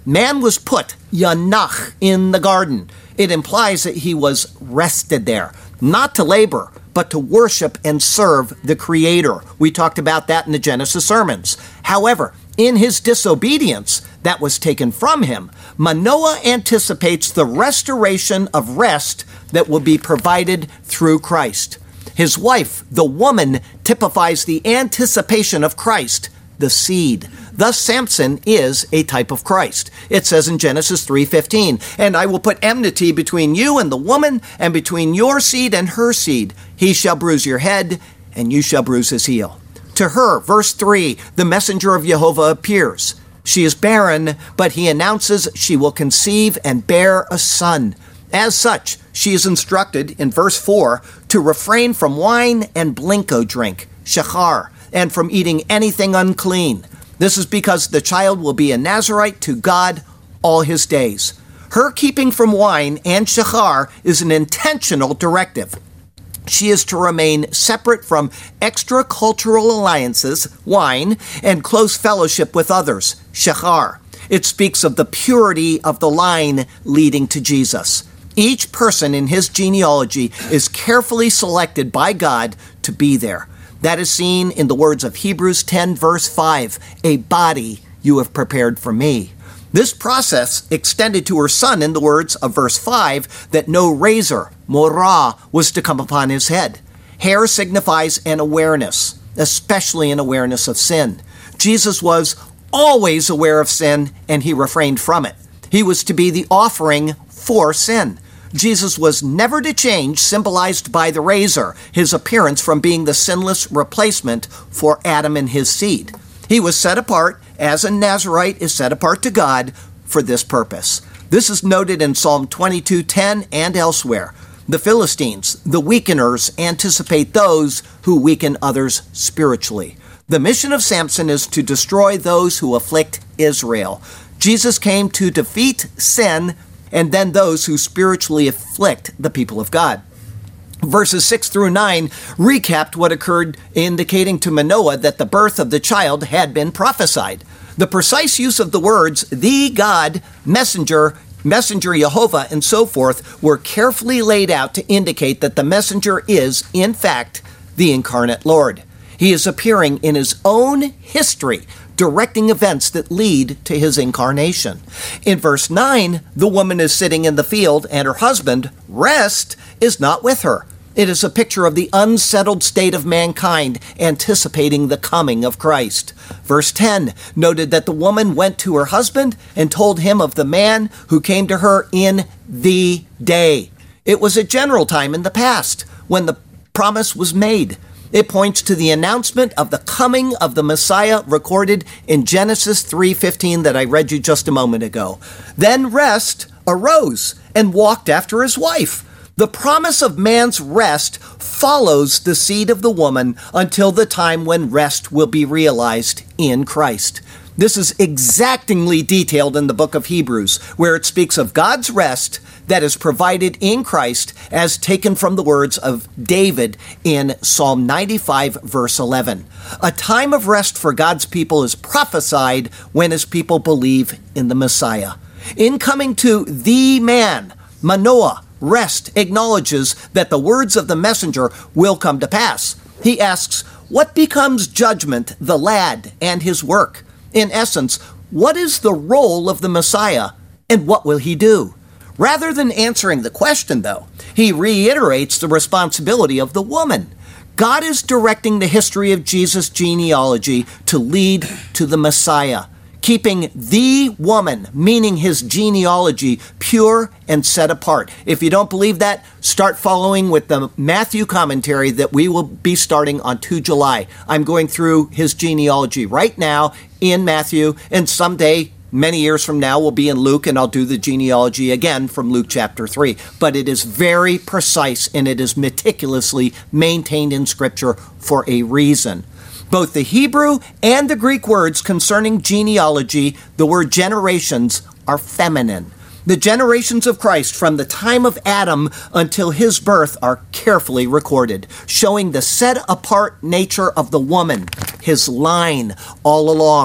man was put, yanach, in the garden. It implies that he was rested there, not to labor, but to worship and serve the Creator. We talked about that in the Genesis sermons. However, in his disobedience that was taken from him, Manoah anticipates the restoration of rest that will be provided through Christ. His wife, the woman, typifies the anticipation of Christ, the seed. Thus, Samson is a type of Christ. It says in Genesis three fifteen, "And I will put enmity between you and the woman, and between your seed and her seed. He shall bruise your head, and you shall bruise his heel." To her, verse three, the messenger of Jehovah appears. She is barren, but he announces she will conceive and bear a son. As such, she is instructed in verse four to refrain from wine and blinko drink, shachar, and from eating anything unclean. This is because the child will be a Nazirite to God all his days. Her keeping from wine and shachar is an intentional directive. She is to remain separate from extra-cultural alliances, wine, and close fellowship with others, shachar. It speaks of the purity of the line leading to Jesus. Each person in his genealogy is carefully selected by God to be there. That is seen in the words of Hebrews ten, verse five, "A body you have prepared for me." This process extended to her son in the words of verse five, that no razor, morah, was to come upon his head. Hair signifies an awareness, especially an awareness of sin. Jesus was always aware of sin, and he refrained from it. He was to be the offering for sin. Jesus was never to change, symbolized by the razor, his appearance from being the sinless replacement for Adam and his seed. He was set apart, as a Nazirite is set apart to God, for this purpose. This is noted in Psalm twenty-two ten and elsewhere. The Philistines, the weakeners, anticipate those who weaken others spiritually. The mission of Samson is to destroy those who afflict Israel. Jesus came to defeat sin and then those who spiritually afflict the people of God. Verses six through nine recapped what occurred, indicating to Manoah that the birth of the child had been prophesied. The precise use of the words, the God, messenger, messenger Jehovah, and so forth, were carefully laid out to indicate that the messenger is, in fact, the incarnate Lord. He is appearing in his own history, directing events that lead to his incarnation. In verse nine, the woman is sitting in the field, and her husband, rest, is not with her. It is a picture of the unsettled state of mankind, anticipating the coming of Christ. Verse ten noted that the woman went to her husband and told him of the man who came to her in the day. It was a general time in the past when the promise was made. It points to the announcement of the coming of the Messiah recorded in Genesis three fifteen that I read you just a moment ago. Then rest arose and walked after his wife. The promise of man's rest follows the seed of the woman until the time when rest will be realized in Christ. This is exactingly detailed in the book of Hebrews, where it speaks of God's rest that is provided in Christ, as taken from the words of David in Psalm ninety-five, verse eleven. A time of rest for God's people is prophesied when his people believe in the Messiah. In coming to the man, Manoah, rest acknowledges that the words of the messenger will come to pass. He asks, what becomes judgment, the lad, and his work? In essence, what is the role of the Messiah, and what will he do? Rather than answering the question, though, he reiterates the responsibility of the woman. God is directing the history of Jesus' genealogy to lead to the Messiah, keeping the woman, meaning his genealogy, pure and set apart. If you don't believe that, start following with the Matthew commentary that we will be starting on the second of July. I'm going through his genealogy right now in Matthew, and someday, many years from now, we'll be in Luke, and I'll do the genealogy again from Luke chapter three. But it is very precise, and it is meticulously maintained in Scripture for a reason. Both the Hebrew and the Greek words concerning genealogy, the word generations, are feminine. The generations of Christ from the time of Adam until his birth are carefully recorded, showing the set-apart nature of the woman, his line all along.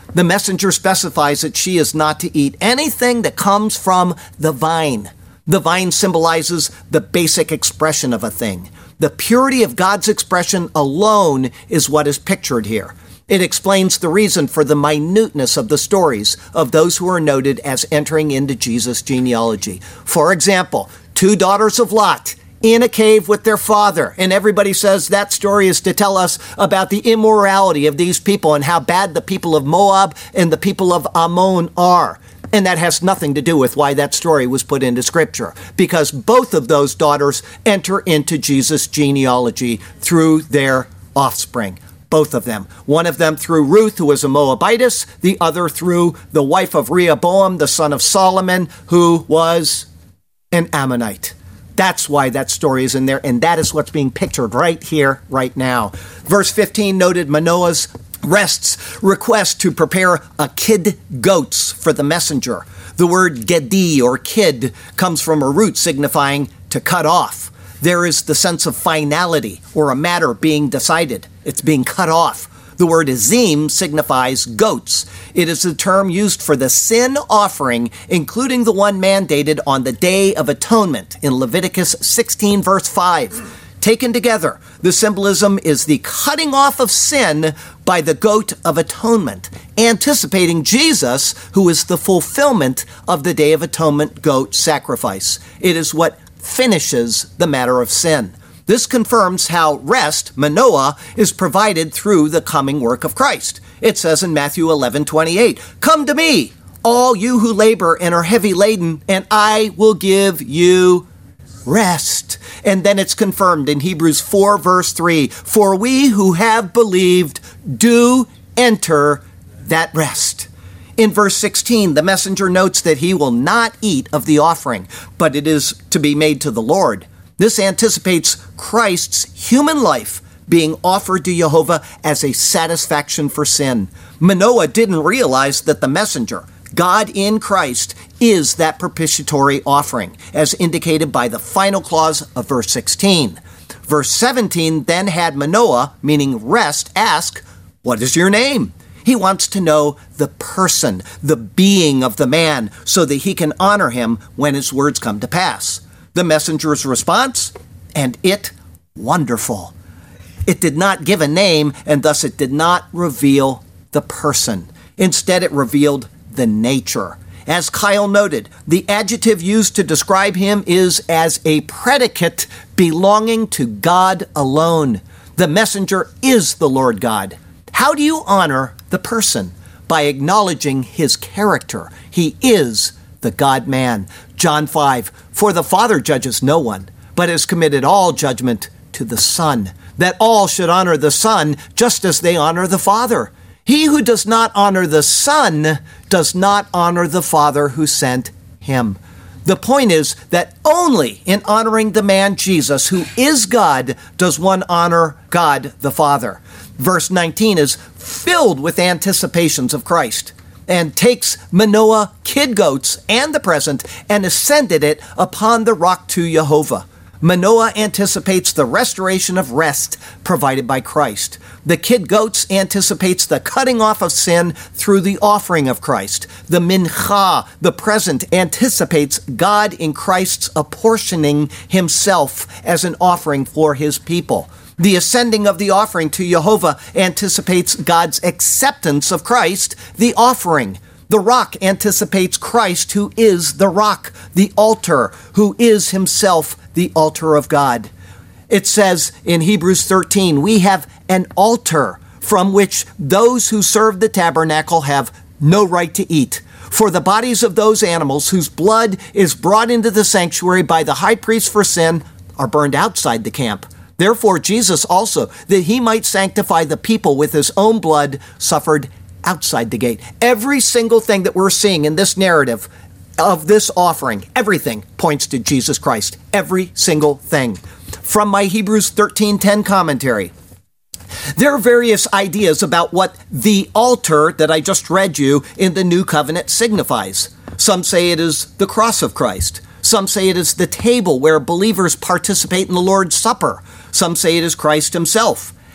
The messenger specifies that she is not to eat anything that comes from the vine. The vine symbolizes the basic expression of a thing. The purity of God's expression alone is what is pictured here. It explains the reason for the minuteness of the stories of those who are noted as entering into Jesus' genealogy. For example, two daughters of Lot in a cave with their father. And everybody says that story is to tell us about the immorality of these people and how bad the people of Moab and the people of Ammon are. And that has nothing to do with why that story was put into Scripture, because both of those daughters enter into Jesus' genealogy through their offspring. Both of them. One of them through Ruth, who was a Moabitess, the other through the wife of Rehoboam, the son of Solomon, who was an Ammonite. That's why that story is in there, and that is what's being pictured right here, right now. Verse fifteen noted Manoah's rest's request to prepare a kid goats for the messenger. The word gedi, or kid, comes from a root signifying to cut off. There is the sense of finality, or a matter being decided. It's being cut off. The word azim signifies goats. It is a term used for the sin offering, including the one mandated on the Day of Atonement in Leviticus sixteen, verse five. Taken together, the symbolism is the cutting off of sin by the goat of atonement, anticipating Jesus, who is the fulfillment of the Day of Atonement goat sacrifice. It is what finishes the matter of sin. This confirms how rest, Manoah, is provided through the coming work of Christ. It says in Matthew eleven twenty-eight, "Come to me, all you who labor and are heavy laden, and I will give you rest." And then it's confirmed in Hebrews four, verse three, "For we who have believed do enter that rest." In verse sixteen, the messenger notes that he will not eat of the offering, but it is to be made to the Lord. This anticipates Christ's human life being offered to Jehovah as a satisfaction for sin. Manoah didn't realize that the messenger, God in Christ, is that propitiatory offering, as indicated by the final clause of verse sixteen. Verse seventeen then had Manoah, meaning rest, ask, "What is your name?" He wants to know the person, the being of the man, so that he can honor him when his words come to pass. The messenger's response, "And it wonderful." It did not give a name, and thus it did not reveal the person. Instead, it revealed the nature. As Kyle noted, the adjective used to describe him is as a predicate belonging to God alone. The messenger is the Lord God. How do you honor the person? By acknowledging his character. He is the God-man. John five, "For the Father judges no one, but has committed all judgment to the Son, that all should honor the Son just as they honor the Father. He who does not honor the Son does not honor the Father who sent him." The point is that only in honoring the man Jesus, who is God, does one honor God the Father. Verse nineteen is filled with anticipations of Christ and takes Manoah kid goats and the present and ascended it upon the rock to Jehovah. Manoah anticipates the restoration of rest provided by Christ. The kid goats anticipates the cutting off of sin through the offering of Christ. The mincha, the present, anticipates God in Christ's apportioning himself as an offering for his people. The ascending of the offering to Jehovah anticipates God's acceptance of Christ, the offering. The rock anticipates Christ, who is the rock, the altar, who is himself the altar of God. It says in Hebrews thirteen, "We have an altar from which those who serve the tabernacle have no right to eat. For the bodies of those animals whose blood is brought into the sanctuary by the high priest for sin are burned outside the camp. Therefore Jesus also, that he might sanctify the people with his own blood, suffered outside the gate." Every single thing that we're seeing in this narrative of this offering, everything points to Jesus Christ. Every single thing. From my Hebrews thirteen ten commentary, there are various ideas about what the altar that I just read you in the New Covenant signifies. Some say it is the cross of Christ. Some say it is the table where believers participate in the Lord's Supper. Some say it is Christ himself.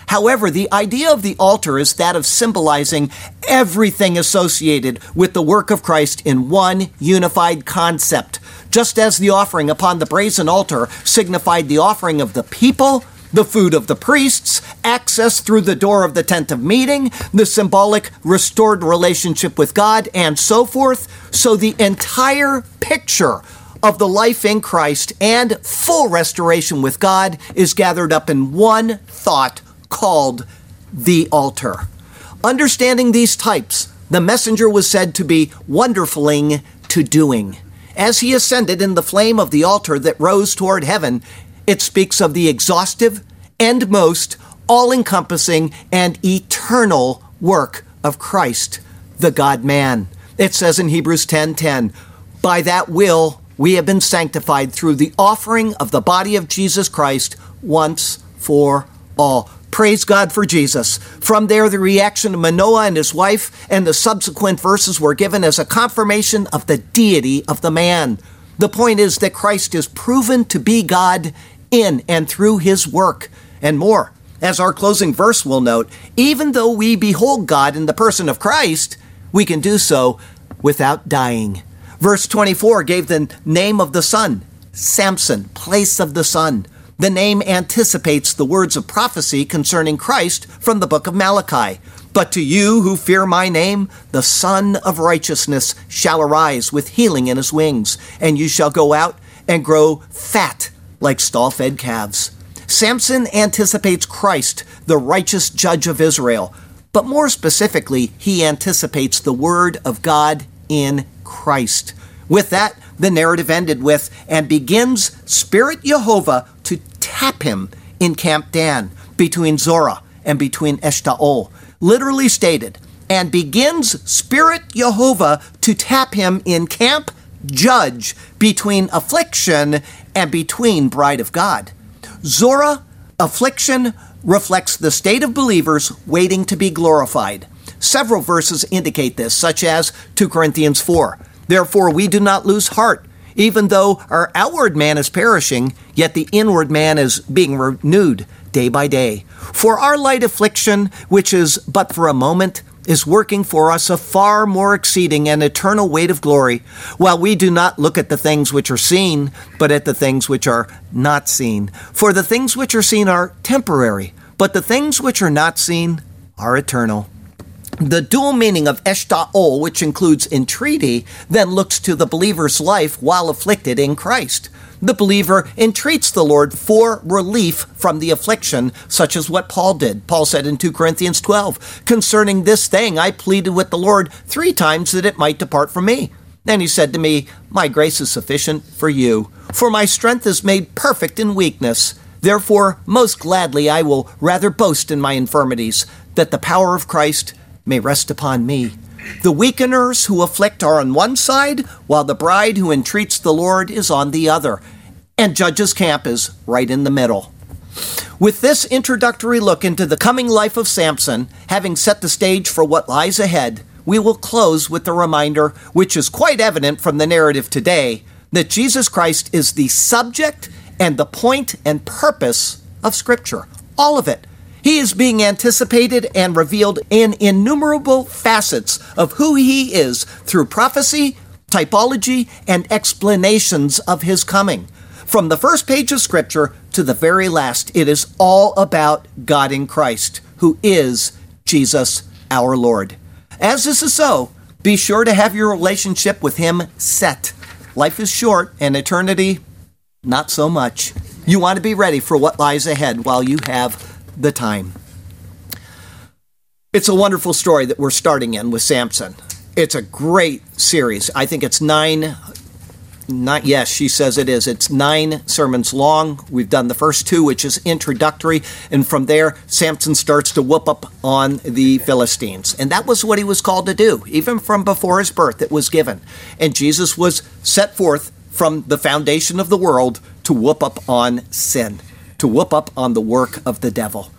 However, the idea of the altar is that of symbolizing everything associated with the work of Christ in one unified concept. Just as the offering upon the brazen altar signified the offering of the people, the food of the priests, access through the door of the tent of meeting, the symbolic restored relationship with God, and so forth, so the entire picture of the life in Christ and full restoration with God is gathered up in one thought called the altar. Understanding these types, the messenger was said to be wonderfuling to doing. As he ascended in the flame of the altar that rose toward heaven, it speaks of the exhaustive and most all-encompassing and eternal work of Christ, the God-man. It says in Hebrews ten ten, "By that will we have been sanctified through the offering of the body of Jesus Christ once for all." Praise God for Jesus. From there, the reaction of Manoah and his wife and the subsequent verses were given as a confirmation of the deity of the man. The point is that Christ is proven to be God in and through his work, and more. As our closing verse will note, even though we behold God in the person of Christ, we can do so without dying. Verse twenty-four gave the name of the son, Samson, place of the sun. The name anticipates the words of prophecy concerning Christ from the book of Malachi. "But to you who fear my name, the Son of Righteousness shall arise with healing in his wings, and you shall go out and grow fat like stall-fed calves." Samson anticipates Christ, the righteous judge of Israel. But more specifically, he anticipates the word of God in Christ. With that, the narrative ended with, "And begins Spirit Jehovah to tap him in Camp Dan, between Zorah and between Eshtaol." Literally stated, "And begins Spirit Jehovah to tap him in Camp Judge, between affliction and between bride of God." Zorah, affliction, reflects the state of believers waiting to be glorified. Several verses indicate this, such as two Corinthians four. "Therefore we do not lose heart. Even though our outward man is perishing, yet the inward man is being renewed day by day. For our light affliction, which is but for a moment, is working for us a far more exceeding and eternal weight of glory, while we do not look at the things which are seen, but at the things which are not seen. For the things which are seen are temporary, but the things which are not seen are eternal." The dual meaning of Eshtaol, which includes entreaty, then looks to the believer's life while afflicted in Christ. The believer entreats the Lord for relief from the affliction, such as what Paul did. Paul said in two Corinthians twelve, "Concerning this thing I pleaded with the Lord three times that it might depart from me. Then he said to me, My grace is sufficient for you, for my strength is made perfect in weakness. Therefore, most gladly I will rather boast in my infirmities, that the power of Christ may rest upon me." The weakeners who afflict are on one side, while the bride who entreats the Lord is on the other. And Judge's camp is right in the middle. With this introductory look into the coming life of Samson, having set the stage for what lies ahead, we will close with the reminder, which is quite evident from the narrative today, that Jesus Christ is the subject and the point and purpose of Scripture. All of it. He is being anticipated and revealed in innumerable facets of who he is through prophecy, typology, and explanations of his coming. From the first page of Scripture to the very last, it is all about God in Christ, who is Jesus our Lord. As this is so, be sure to have your relationship with him set. Life is short, and eternity, not so much. You want to be ready for what lies ahead while you have the time. It's a wonderful story that we're starting in with Samson. It's a great series. I think it's nine, not, yes, she says it is. It's nine sermons long. We've done the first two, which is introductory, and from there, Samson starts to whoop up on the Philistines. And that was what he was called to do, even from before his birth it was given. And Jesus was set forth from the foundation of the world to whoop up on sin, to whoop up on the work of the devil.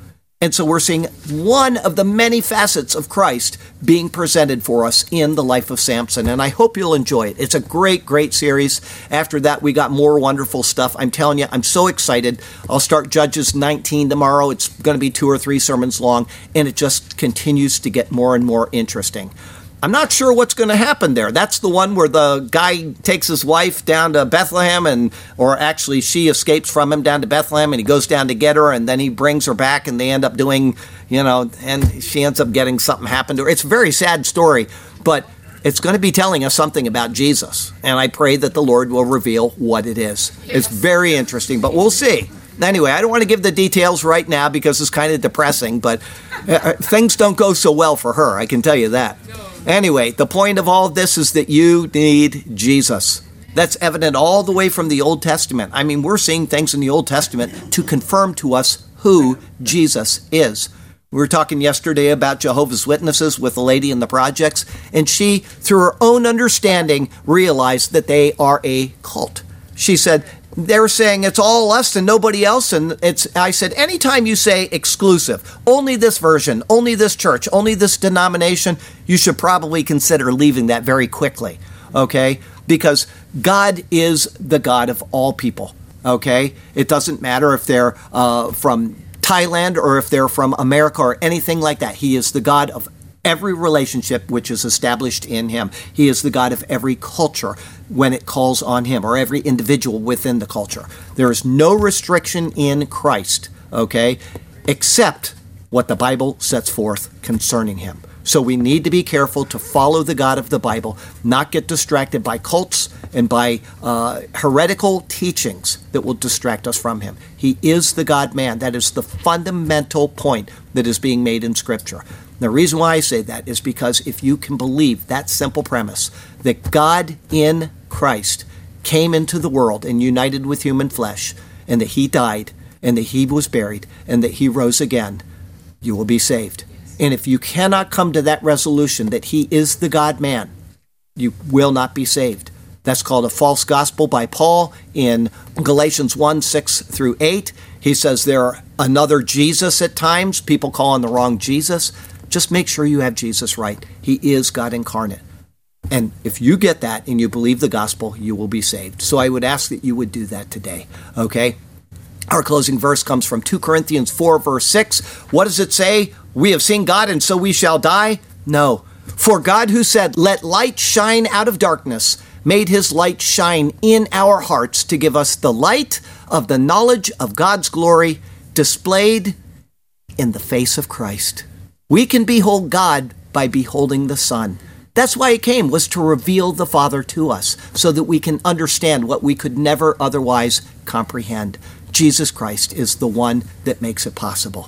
And so we're seeing one of the many facets of Christ being presented for us in the life of Samson. And I hope you'll enjoy it. It's a great, great series. After that, we got more wonderful stuff. I'm telling you, I'm so excited. I'll start Judges nineteen tomorrow. It's going to be two or three sermons long, and it just continues to get more and more interesting. I'm not sure what's going to happen there. That's the one where the guy takes his wife down to Bethlehem, and or actually she escapes from him down to Bethlehem, and he goes down to get her, and then he brings her back, and they end up doing, you know, and she ends up getting something happen to her. It's a very sad story, but it's going to be telling us something about Jesus, and I pray that the Lord will reveal what it is. It's very interesting, but we'll see. Anyway, I don't want to give the details right now because it's kind of depressing, but uh, things don't go so well for her, I can tell you that. Anyway, the point of all of this is that you need Jesus. That's evident all the way from the Old Testament. I mean, we're seeing things in the Old Testament to confirm to us who Jesus is. We were talking yesterday about Jehovah's Witnesses with a lady in the projects, and she, through her own understanding, realized that they are a cult. She said, they're saying it's all us and nobody else. And it's, I said, anytime you say exclusive, only this version, only this church, only this denomination, you should probably consider leaving that very quickly, okay? Because God is the God of all people, okay? It doesn't matter if they're uh, from Thailand or if they're from America or anything like that. He is the God of every relationship which is established in him. He is the God of every culture when it calls on him, or every individual within the culture. There is no restriction in Christ, okay, except what the Bible sets forth concerning him. So we need to be careful to follow the God of the Bible, not get distracted by cults and by uh, heretical teachings that will distract us from him. He is the God-man. That is the fundamental point that is being made in Scripture. The reason why I say that is because if you can believe that simple premise, that God in Christ came into the world and united with human flesh, and that he died, and that he was buried, and that he rose again, you will be saved. And if you cannot come to that resolution that he is the God-man, you will not be saved. That's called a false gospel by Paul in Galatians one, six through eight. He says there are another Jesus at times. People call on the wrong Jesus. Just make sure you have Jesus right. He is God incarnate. And if you get that and you believe the gospel, you will be saved. So I would ask that you would do that today, okay? Our closing verse comes from two Corinthians four, verse six. What does it say? We have seen God, and so we shall die? No. For God, who said, let light shine out of darkness, made his light shine in our hearts to give us the light of the knowledge of God's glory displayed in the face of Christ. We can behold God by beholding the Son. That's why he came, was to reveal the Father to us so that we can understand what we could never otherwise comprehend. Jesus Christ is the one that makes it possible.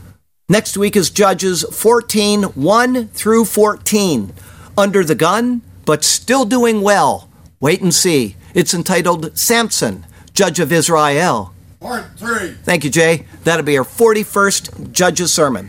Next week is Judges fourteen, one through fourteen. Under the gun, but still doing well. Wait and see. It's entitled Samson, Judge of Israel. Part three. Thank you, Jay. That'll be our forty-first Judges sermon.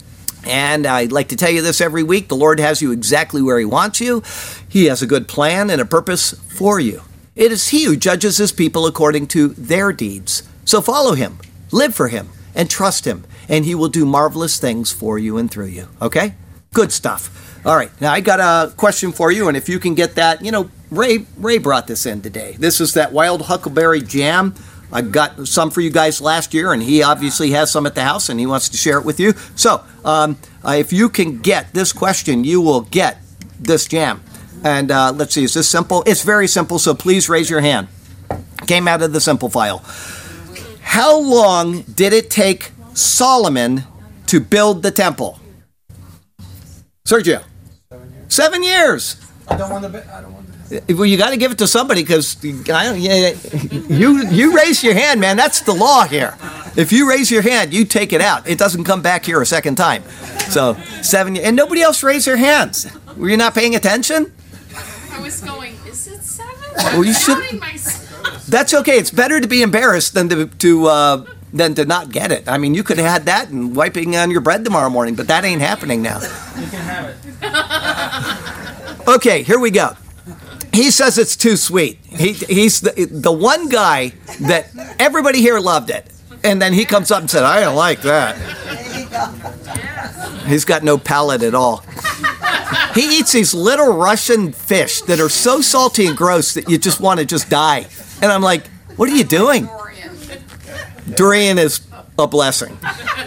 And I'd like to tell you this every week. The Lord has you exactly where he wants you. He has a good plan and a purpose for you. It is he who judges his people according to their deeds. So follow him, live for him, and trust him, and he will do marvelous things for you and through you. Okay? Good stuff. All right. Now, I got a question for you, and if you can get that, you know, Ray Ray brought this in today. This is that wild huckleberry jam. I got some for you guys last year, and he obviously has some at the house, and he wants to share it with you. So, um, uh, if you can get this question, you will get this jam. And uh, let's see, is this simple? It's very simple, so please raise your hand. Came out of the simple file. How long did it take Solomon to build the temple? Sergio? Seven years. Seven years. I don't want to. Be, I don't want to. Well, you got to give it to somebody because I don't. Yeah, you you raise your hand, man. That's the law here. If you raise your hand, you take it out. It doesn't come back here a second time. So seven years, and nobody else raised their hands. Were you not paying attention? I was going. Is it seven? Well, you should. That's okay. It's better to be embarrassed than to to uh, than to not get it. I mean, you could have had that and wiping on your bread tomorrow morning, but that ain't happening now. You can have it. Okay, here we go. He says it's too sweet. He, he's the, the one guy that everybody here loved it. And then he comes up and said, I don't like that. He's got no palate at all. He eats these little Russian fish that are so salty and gross that you just want to just die. And I'm like, what are you doing? Durian is a blessing.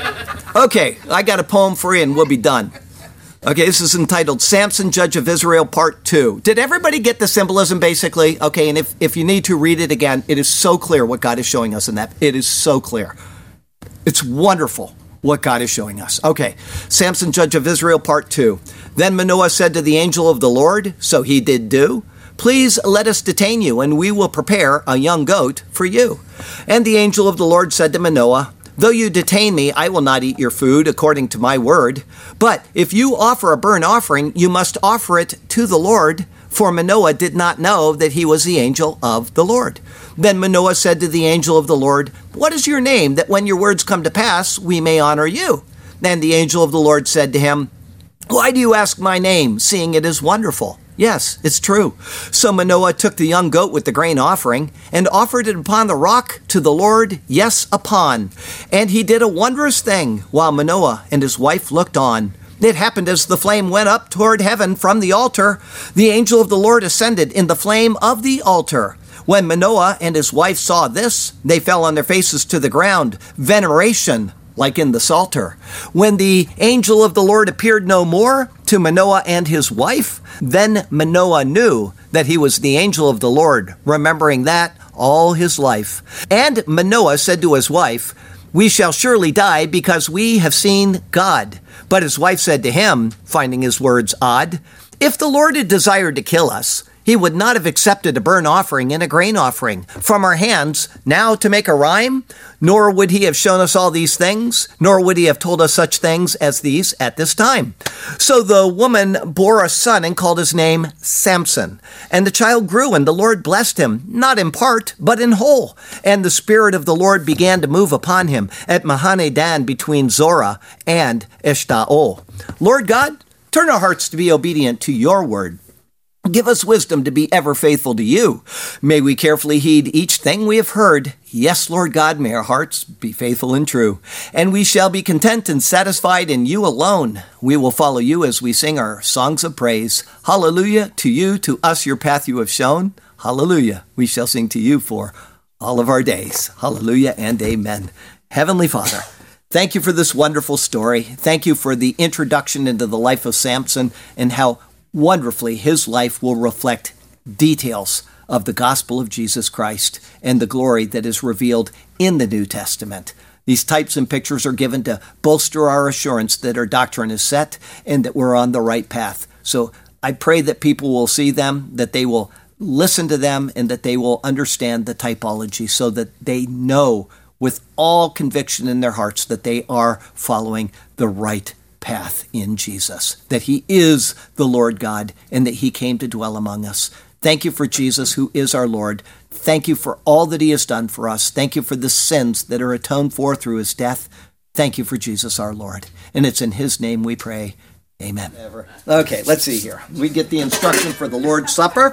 Okay, I got a poem for you and we'll be done. Okay, this is entitled Samson, Judge of Israel, Part two. Did everybody get the symbolism, basically? Okay, and if, if you need to read it again, it is so clear what God is showing us in that. It is so clear. It's wonderful what God is showing us. Okay, Samson, Judge of Israel, Part two. Then Manoah said to the angel of the Lord, so he did do, please let us detain you, and we will prepare a young goat for you. And the angel of the Lord said to Manoah, though you detain me, I will not eat your food according to my word. But if you offer a burnt offering, you must offer it to the Lord. For Manoah did not know that he was the angel of the Lord. Then Manoah said to the angel of the Lord, what is your name, that when your words come to pass, we may honor you? Then the angel of the Lord said to him, why do you ask my name, seeing it is wonderful? Yes, it's true. So Manoah took the young goat with the grain offering and offered it upon the rock to the Lord, yes, upon. And he did a wondrous thing while Manoah and his wife looked on. It happened as the flame went up toward heaven from the altar. The angel of the Lord ascended in the flame of the altar. When Manoah and his wife saw this, they fell on their faces to the ground, veneration, like in the Psalter. When the angel of the Lord appeared no more to Manoah and his wife, then Manoah knew that he was the angel of the Lord, remembering that all his life. And Manoah said to his wife, we shall surely die because we have seen God. But his wife said to him, finding his words odd, if the Lord had desired to kill us, he would not have accepted a burnt offering and a grain offering from our hands now to make a rhyme, nor would he have shown us all these things, nor would he have told us such things as these at this time. So the woman bore a son and called his name Samson. And the child grew, and the Lord blessed him, not in part, but in whole. And the Spirit of the Lord began to move upon him at Mahane Dan between Zorah and Eshtaol. Lord God, turn our hearts to be obedient to your word. Give us wisdom to be ever faithful to you. May we carefully heed each thing we have heard. Yes, Lord God, may our hearts be faithful and true. And we shall be content and satisfied in you alone. We will follow you as we sing our songs of praise. Hallelujah to you, to us your path you have shown. Hallelujah, we shall sing to you for all of our days. Hallelujah and amen. Heavenly Father, thank you for this wonderful story. Thank you for the introduction into the life of Samson and how wonderfully his life will reflect details of the gospel of Jesus Christ and the glory that is revealed in the New Testament. These types and pictures are given to bolster our assurance that our doctrine is set and that we're on the right path. So I pray that people will see them, that they will listen to them, and that they will understand the typology so that they know with all conviction in their hearts that they are following the right path in Jesus, that he is the Lord God and that he came to dwell among us. Thank you for Jesus, who is our Lord. Thank you for all that he has done for us. Thank you for the sins that are atoned for through his death. Thank you for Jesus, our Lord. And it's in his name we pray. Amen. Okay, let's see here. We get the instruction for the Lord's Supper.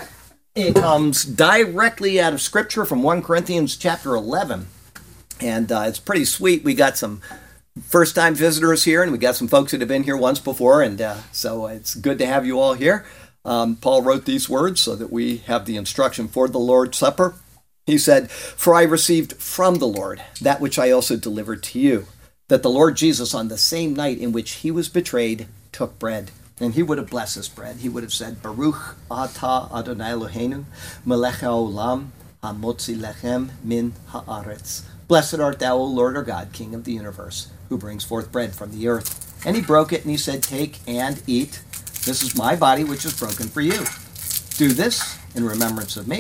It comes directly out of Scripture from First Corinthians chapter eleven. And uh, it's pretty sweet. We got some first-time visitors here, and we got some folks that have been here once before, and uh, so it's good to have you all here. Um, Paul wrote these words so that we have the instruction for the Lord's Supper. He said, for I received from the Lord that which I also delivered to you, that the Lord Jesus, on the same night in which he was betrayed, took bread. And he would have blessed this bread. He would have said, Baruch atah Adonai Eloheinu, melech haolam, hamotzi lechem min haaretz. Blessed art thou, O Lord our God, King of the universe, who brings forth bread from the earth. And he broke it, and he said, take and eat. This is my body, which is broken for you. Do this in remembrance of me.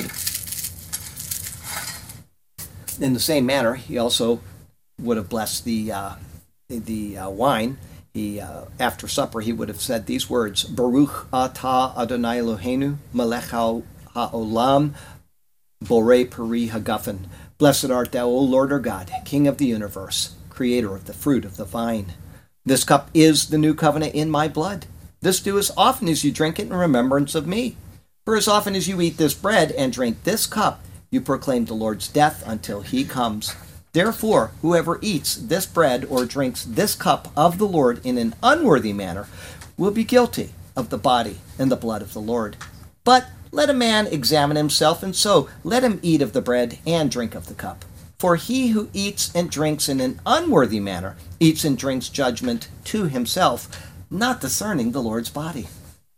In the same manner, he also would have blessed the uh, the uh, wine. He, uh, after supper, he would have said these words, Baruch atah Adonai Eloheinu, melech haolam, borei peri hagafen. Blessed art thou, O Lord our God, King of the universe, creator of the fruit of the vine. This cup is the new covenant in my blood. This do as often as you drink it in remembrance of me. For as often as you eat this bread and drink this cup, you proclaim the Lord's death until he comes. Therefore, whoever eats this bread or drinks this cup of the Lord in an unworthy manner will be guilty of the body and the blood of the Lord. But let a man examine himself, and so let him eat of the bread and drink of the cup. For he who eats and drinks in an unworthy manner eats and drinks judgment to himself, not discerning the Lord's body.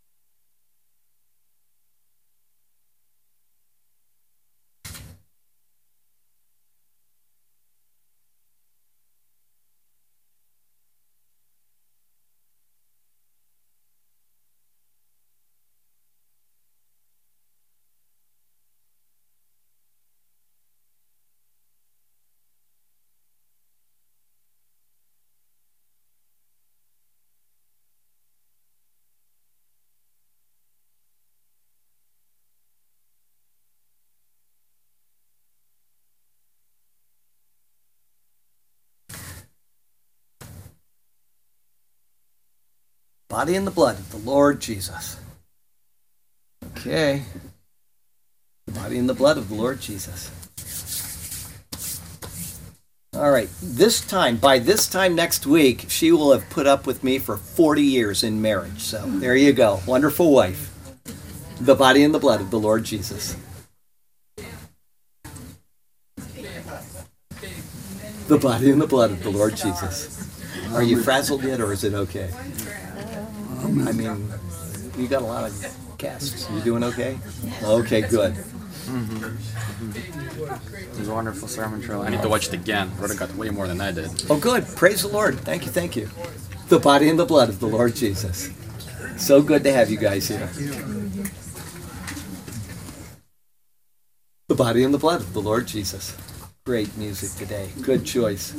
Body and the blood of the Lord Jesus. Okay. The body and the blood of the Lord Jesus. All right. This time, by this time next week, she will have put up with me for forty years in marriage. So there you go. Wonderful wife. The body and the blood of the Lord Jesus. The body and the blood of the Lord Jesus. Are you frazzled yet, or is it okay? I mean, you got a lot of casts. You doing okay? Okay, good. Mm-hmm. Mm-hmm. It was a wonderful sermon, Charlie. I need to watch it again. Rhoda got way more than I did. Oh, good. Praise the Lord. Thank you, thank you. The body and the blood of the Lord Jesus. So good to have you guys here. The body and the blood of the Lord Jesus. Great music today. Good choice.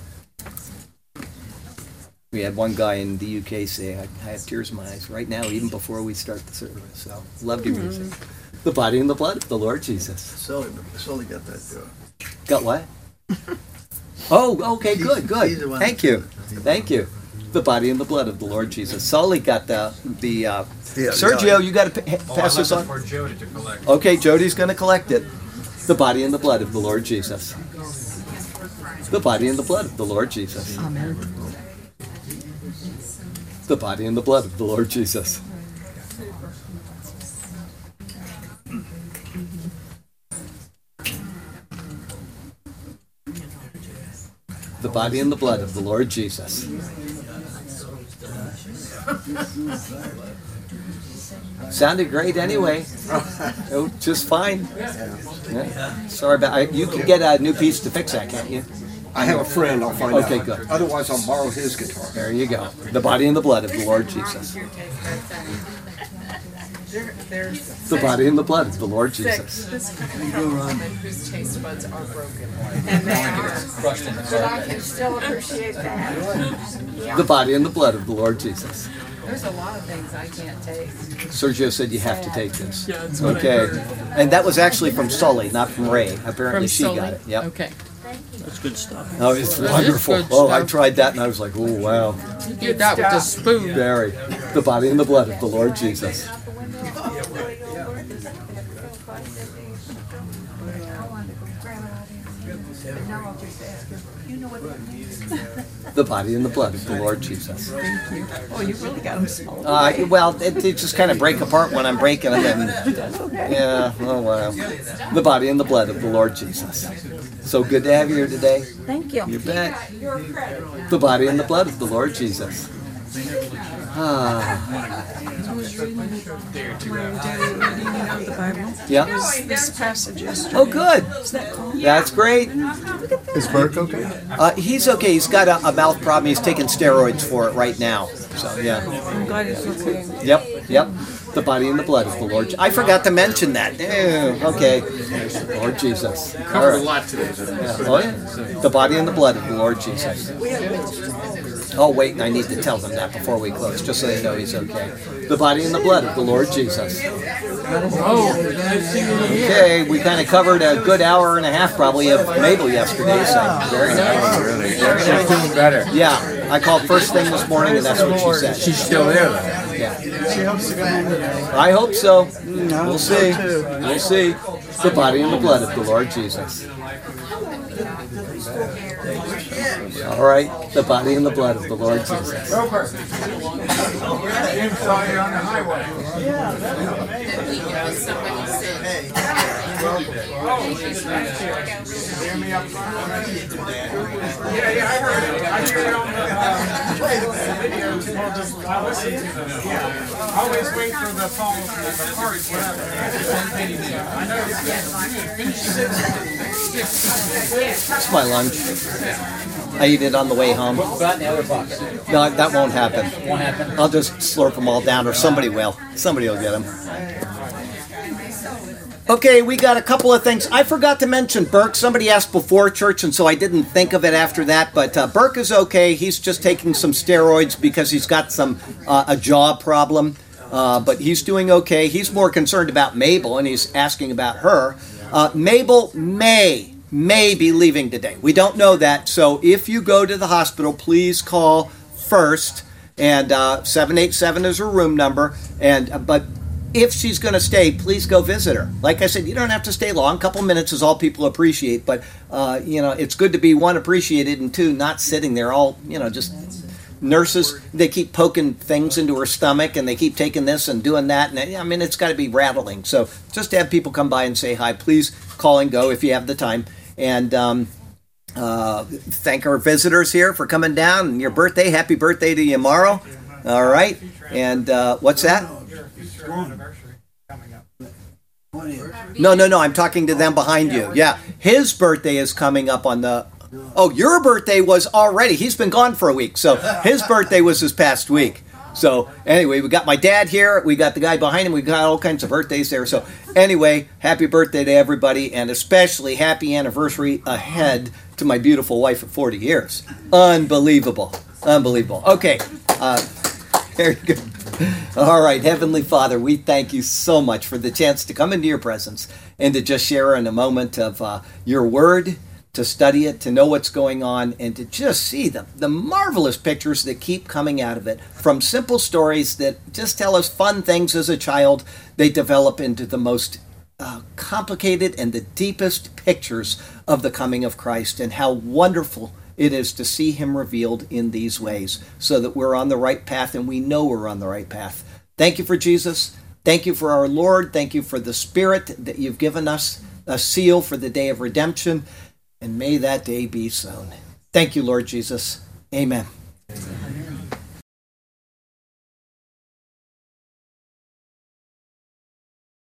We had one guy in the U K say, I, I have tears in my eyes right now, even before we start the service. So, loved your music. The body and the blood of the Lord Jesus. Sully, Sully got that too. Got what? Oh, okay, good, good. Thank you. Thank you. The body and the blood of the Lord Jesus. Sully got the, the uh, Yeah, Sergio, yeah. you got to Oh, pass I this left it on? for Jody to collect. Okay, Jody's going to collect it. The body and the blood of the Lord Jesus. The body and the blood of the Lord Jesus. Amen. The body and the blood of the Lord Jesus. The body and the blood of the Lord Jesus. Sounded great anyway. Oh, just fine. Yeah. Sorry about I, you can get a new piece to fix that, can't you? I have a friend, I'll find out. Okay, good. Otherwise, I'll borrow his guitar. There you go. The body and the blood of the Lord Jesus. The body and the blood of the Lord Jesus. This kind of woman whose taste buds are broken. And they are. But I can still appreciate that. The body and the blood of the Lord Jesus. There's a lot of things I can't take. Sergio said you have to take this. Yeah, that's what I Okay. heard. And that was actually from Sully, not from Ray. Apparently From she Sully? got it. Yep. Okay. That's good stuff. Oh, it's That is wonderful. good Oh, I stuff. tried that and I was like, oh, wow. You did that with a spoon. Very. The body and the blood of the Lord Jesus. The body and the blood of the Lord Jesus. Oh, you really got them small. Uh, well, it, they just kind of break apart when I'm breaking them. And, yeah, oh wow. The body and the blood of the Lord Jesus. So good to have you here today. Thank you. You bet. The body and the blood of the Lord Jesus. Ah, I was reading my daily reading of the Bible. yeah. This, this passage yesterday. Oh, good. Is that called? That's great. Is Burke okay? Uh, he's okay. He's got a, a mouth problem. He's taking steroids for it right now. So, yeah. I'm glad it's okay. Yep, yep. The body and the blood of the Lord. I forgot to mention that. Ew, okay. Lord Jesus. All Covered a right. lot today. Yeah. Oh, yeah. The body and the blood of the Lord Jesus. Oh, wait, I need to tell them that before we close, just so they know he's okay. The body and the blood of the Lord Jesus. Okay, we kind of covered a good hour and a half probably of Mabel yesterday, so very nice. Very nice. Doing better. Yeah, I called first thing this morning and that's what she said. She's still there though. Yeah. I hope so. We'll see. We'll see. The body and the blood of the Lord Jesus. All right, the body and the blood of the Lord Jesus. Saw you on the highway. Somebody said, Hear me up front? Yeah, yeah, I heard it. I heard it on the video too. I listened to them. Yeah. Always wait for the phone for the parts, whatever. I know it's It's my lunch. I eat it on the way home. Put in the other bucket. No, that won't happen. Won't happen. I'll just slurp them all down, or somebody will. Somebody will get them. Okay, we got a couple of things. I forgot to mention Burke. Somebody asked before church, and so I didn't think of it after that. But uh, Burke is okay. He's just taking some steroids because he's got some uh, a jaw problem. Uh, but he's doing okay. He's more concerned about Mabel, and he's asking about her. Uh, Mabel may, may be leaving today. We don't know that. So if you go to the hospital, please call first. And uh, seven eight seven is her room number. And uh, but if she's going to stay, please go visit her. Like I said, you don't have to stay long. A couple minutes is all people appreciate. But, uh, you know, it's good to be, one, appreciated, and two, not sitting there all, you know, just... Nurses, they keep poking things into her stomach, and they keep taking this and doing that. And I mean, it's got to be rattling. So just to have people come by and say hi, please call and go if you have the time. And um, uh, thank our visitors here for coming down. And your birthday, happy birthday to you tomorrow. All right. And uh, what's that? No, no, no. I'm talking to them behind you. Yeah. His birthday is coming up on the... Oh, your birthday was already. He's been gone for a week. So his birthday was this past week. So anyway, we got my dad here. We got the guy behind him. We got all kinds of birthdays there. So anyway, happy birthday to everybody, and especially happy anniversary ahead to my beautiful wife of forty years. Unbelievable. Unbelievable. Okay. Uh, very good. All right, Heavenly Father, we thank you so much for the chance to come into your presence and to just share in a moment of uh, your word, to study it, to know what's going on, and to just see the, the marvelous pictures that keep coming out of it. From simple stories that just tell us fun things as a child, they develop into the most uh, complicated and the deepest pictures of the coming of Christ, and how wonderful it is to see him revealed in these ways, so that we're on the right path, and we know we're on the right path. Thank you for Jesus. Thank you for our Lord. Thank you for the Spirit that you've given us, a seal for the day of redemption. And may that day be soon. Thank you, Lord Jesus. Amen.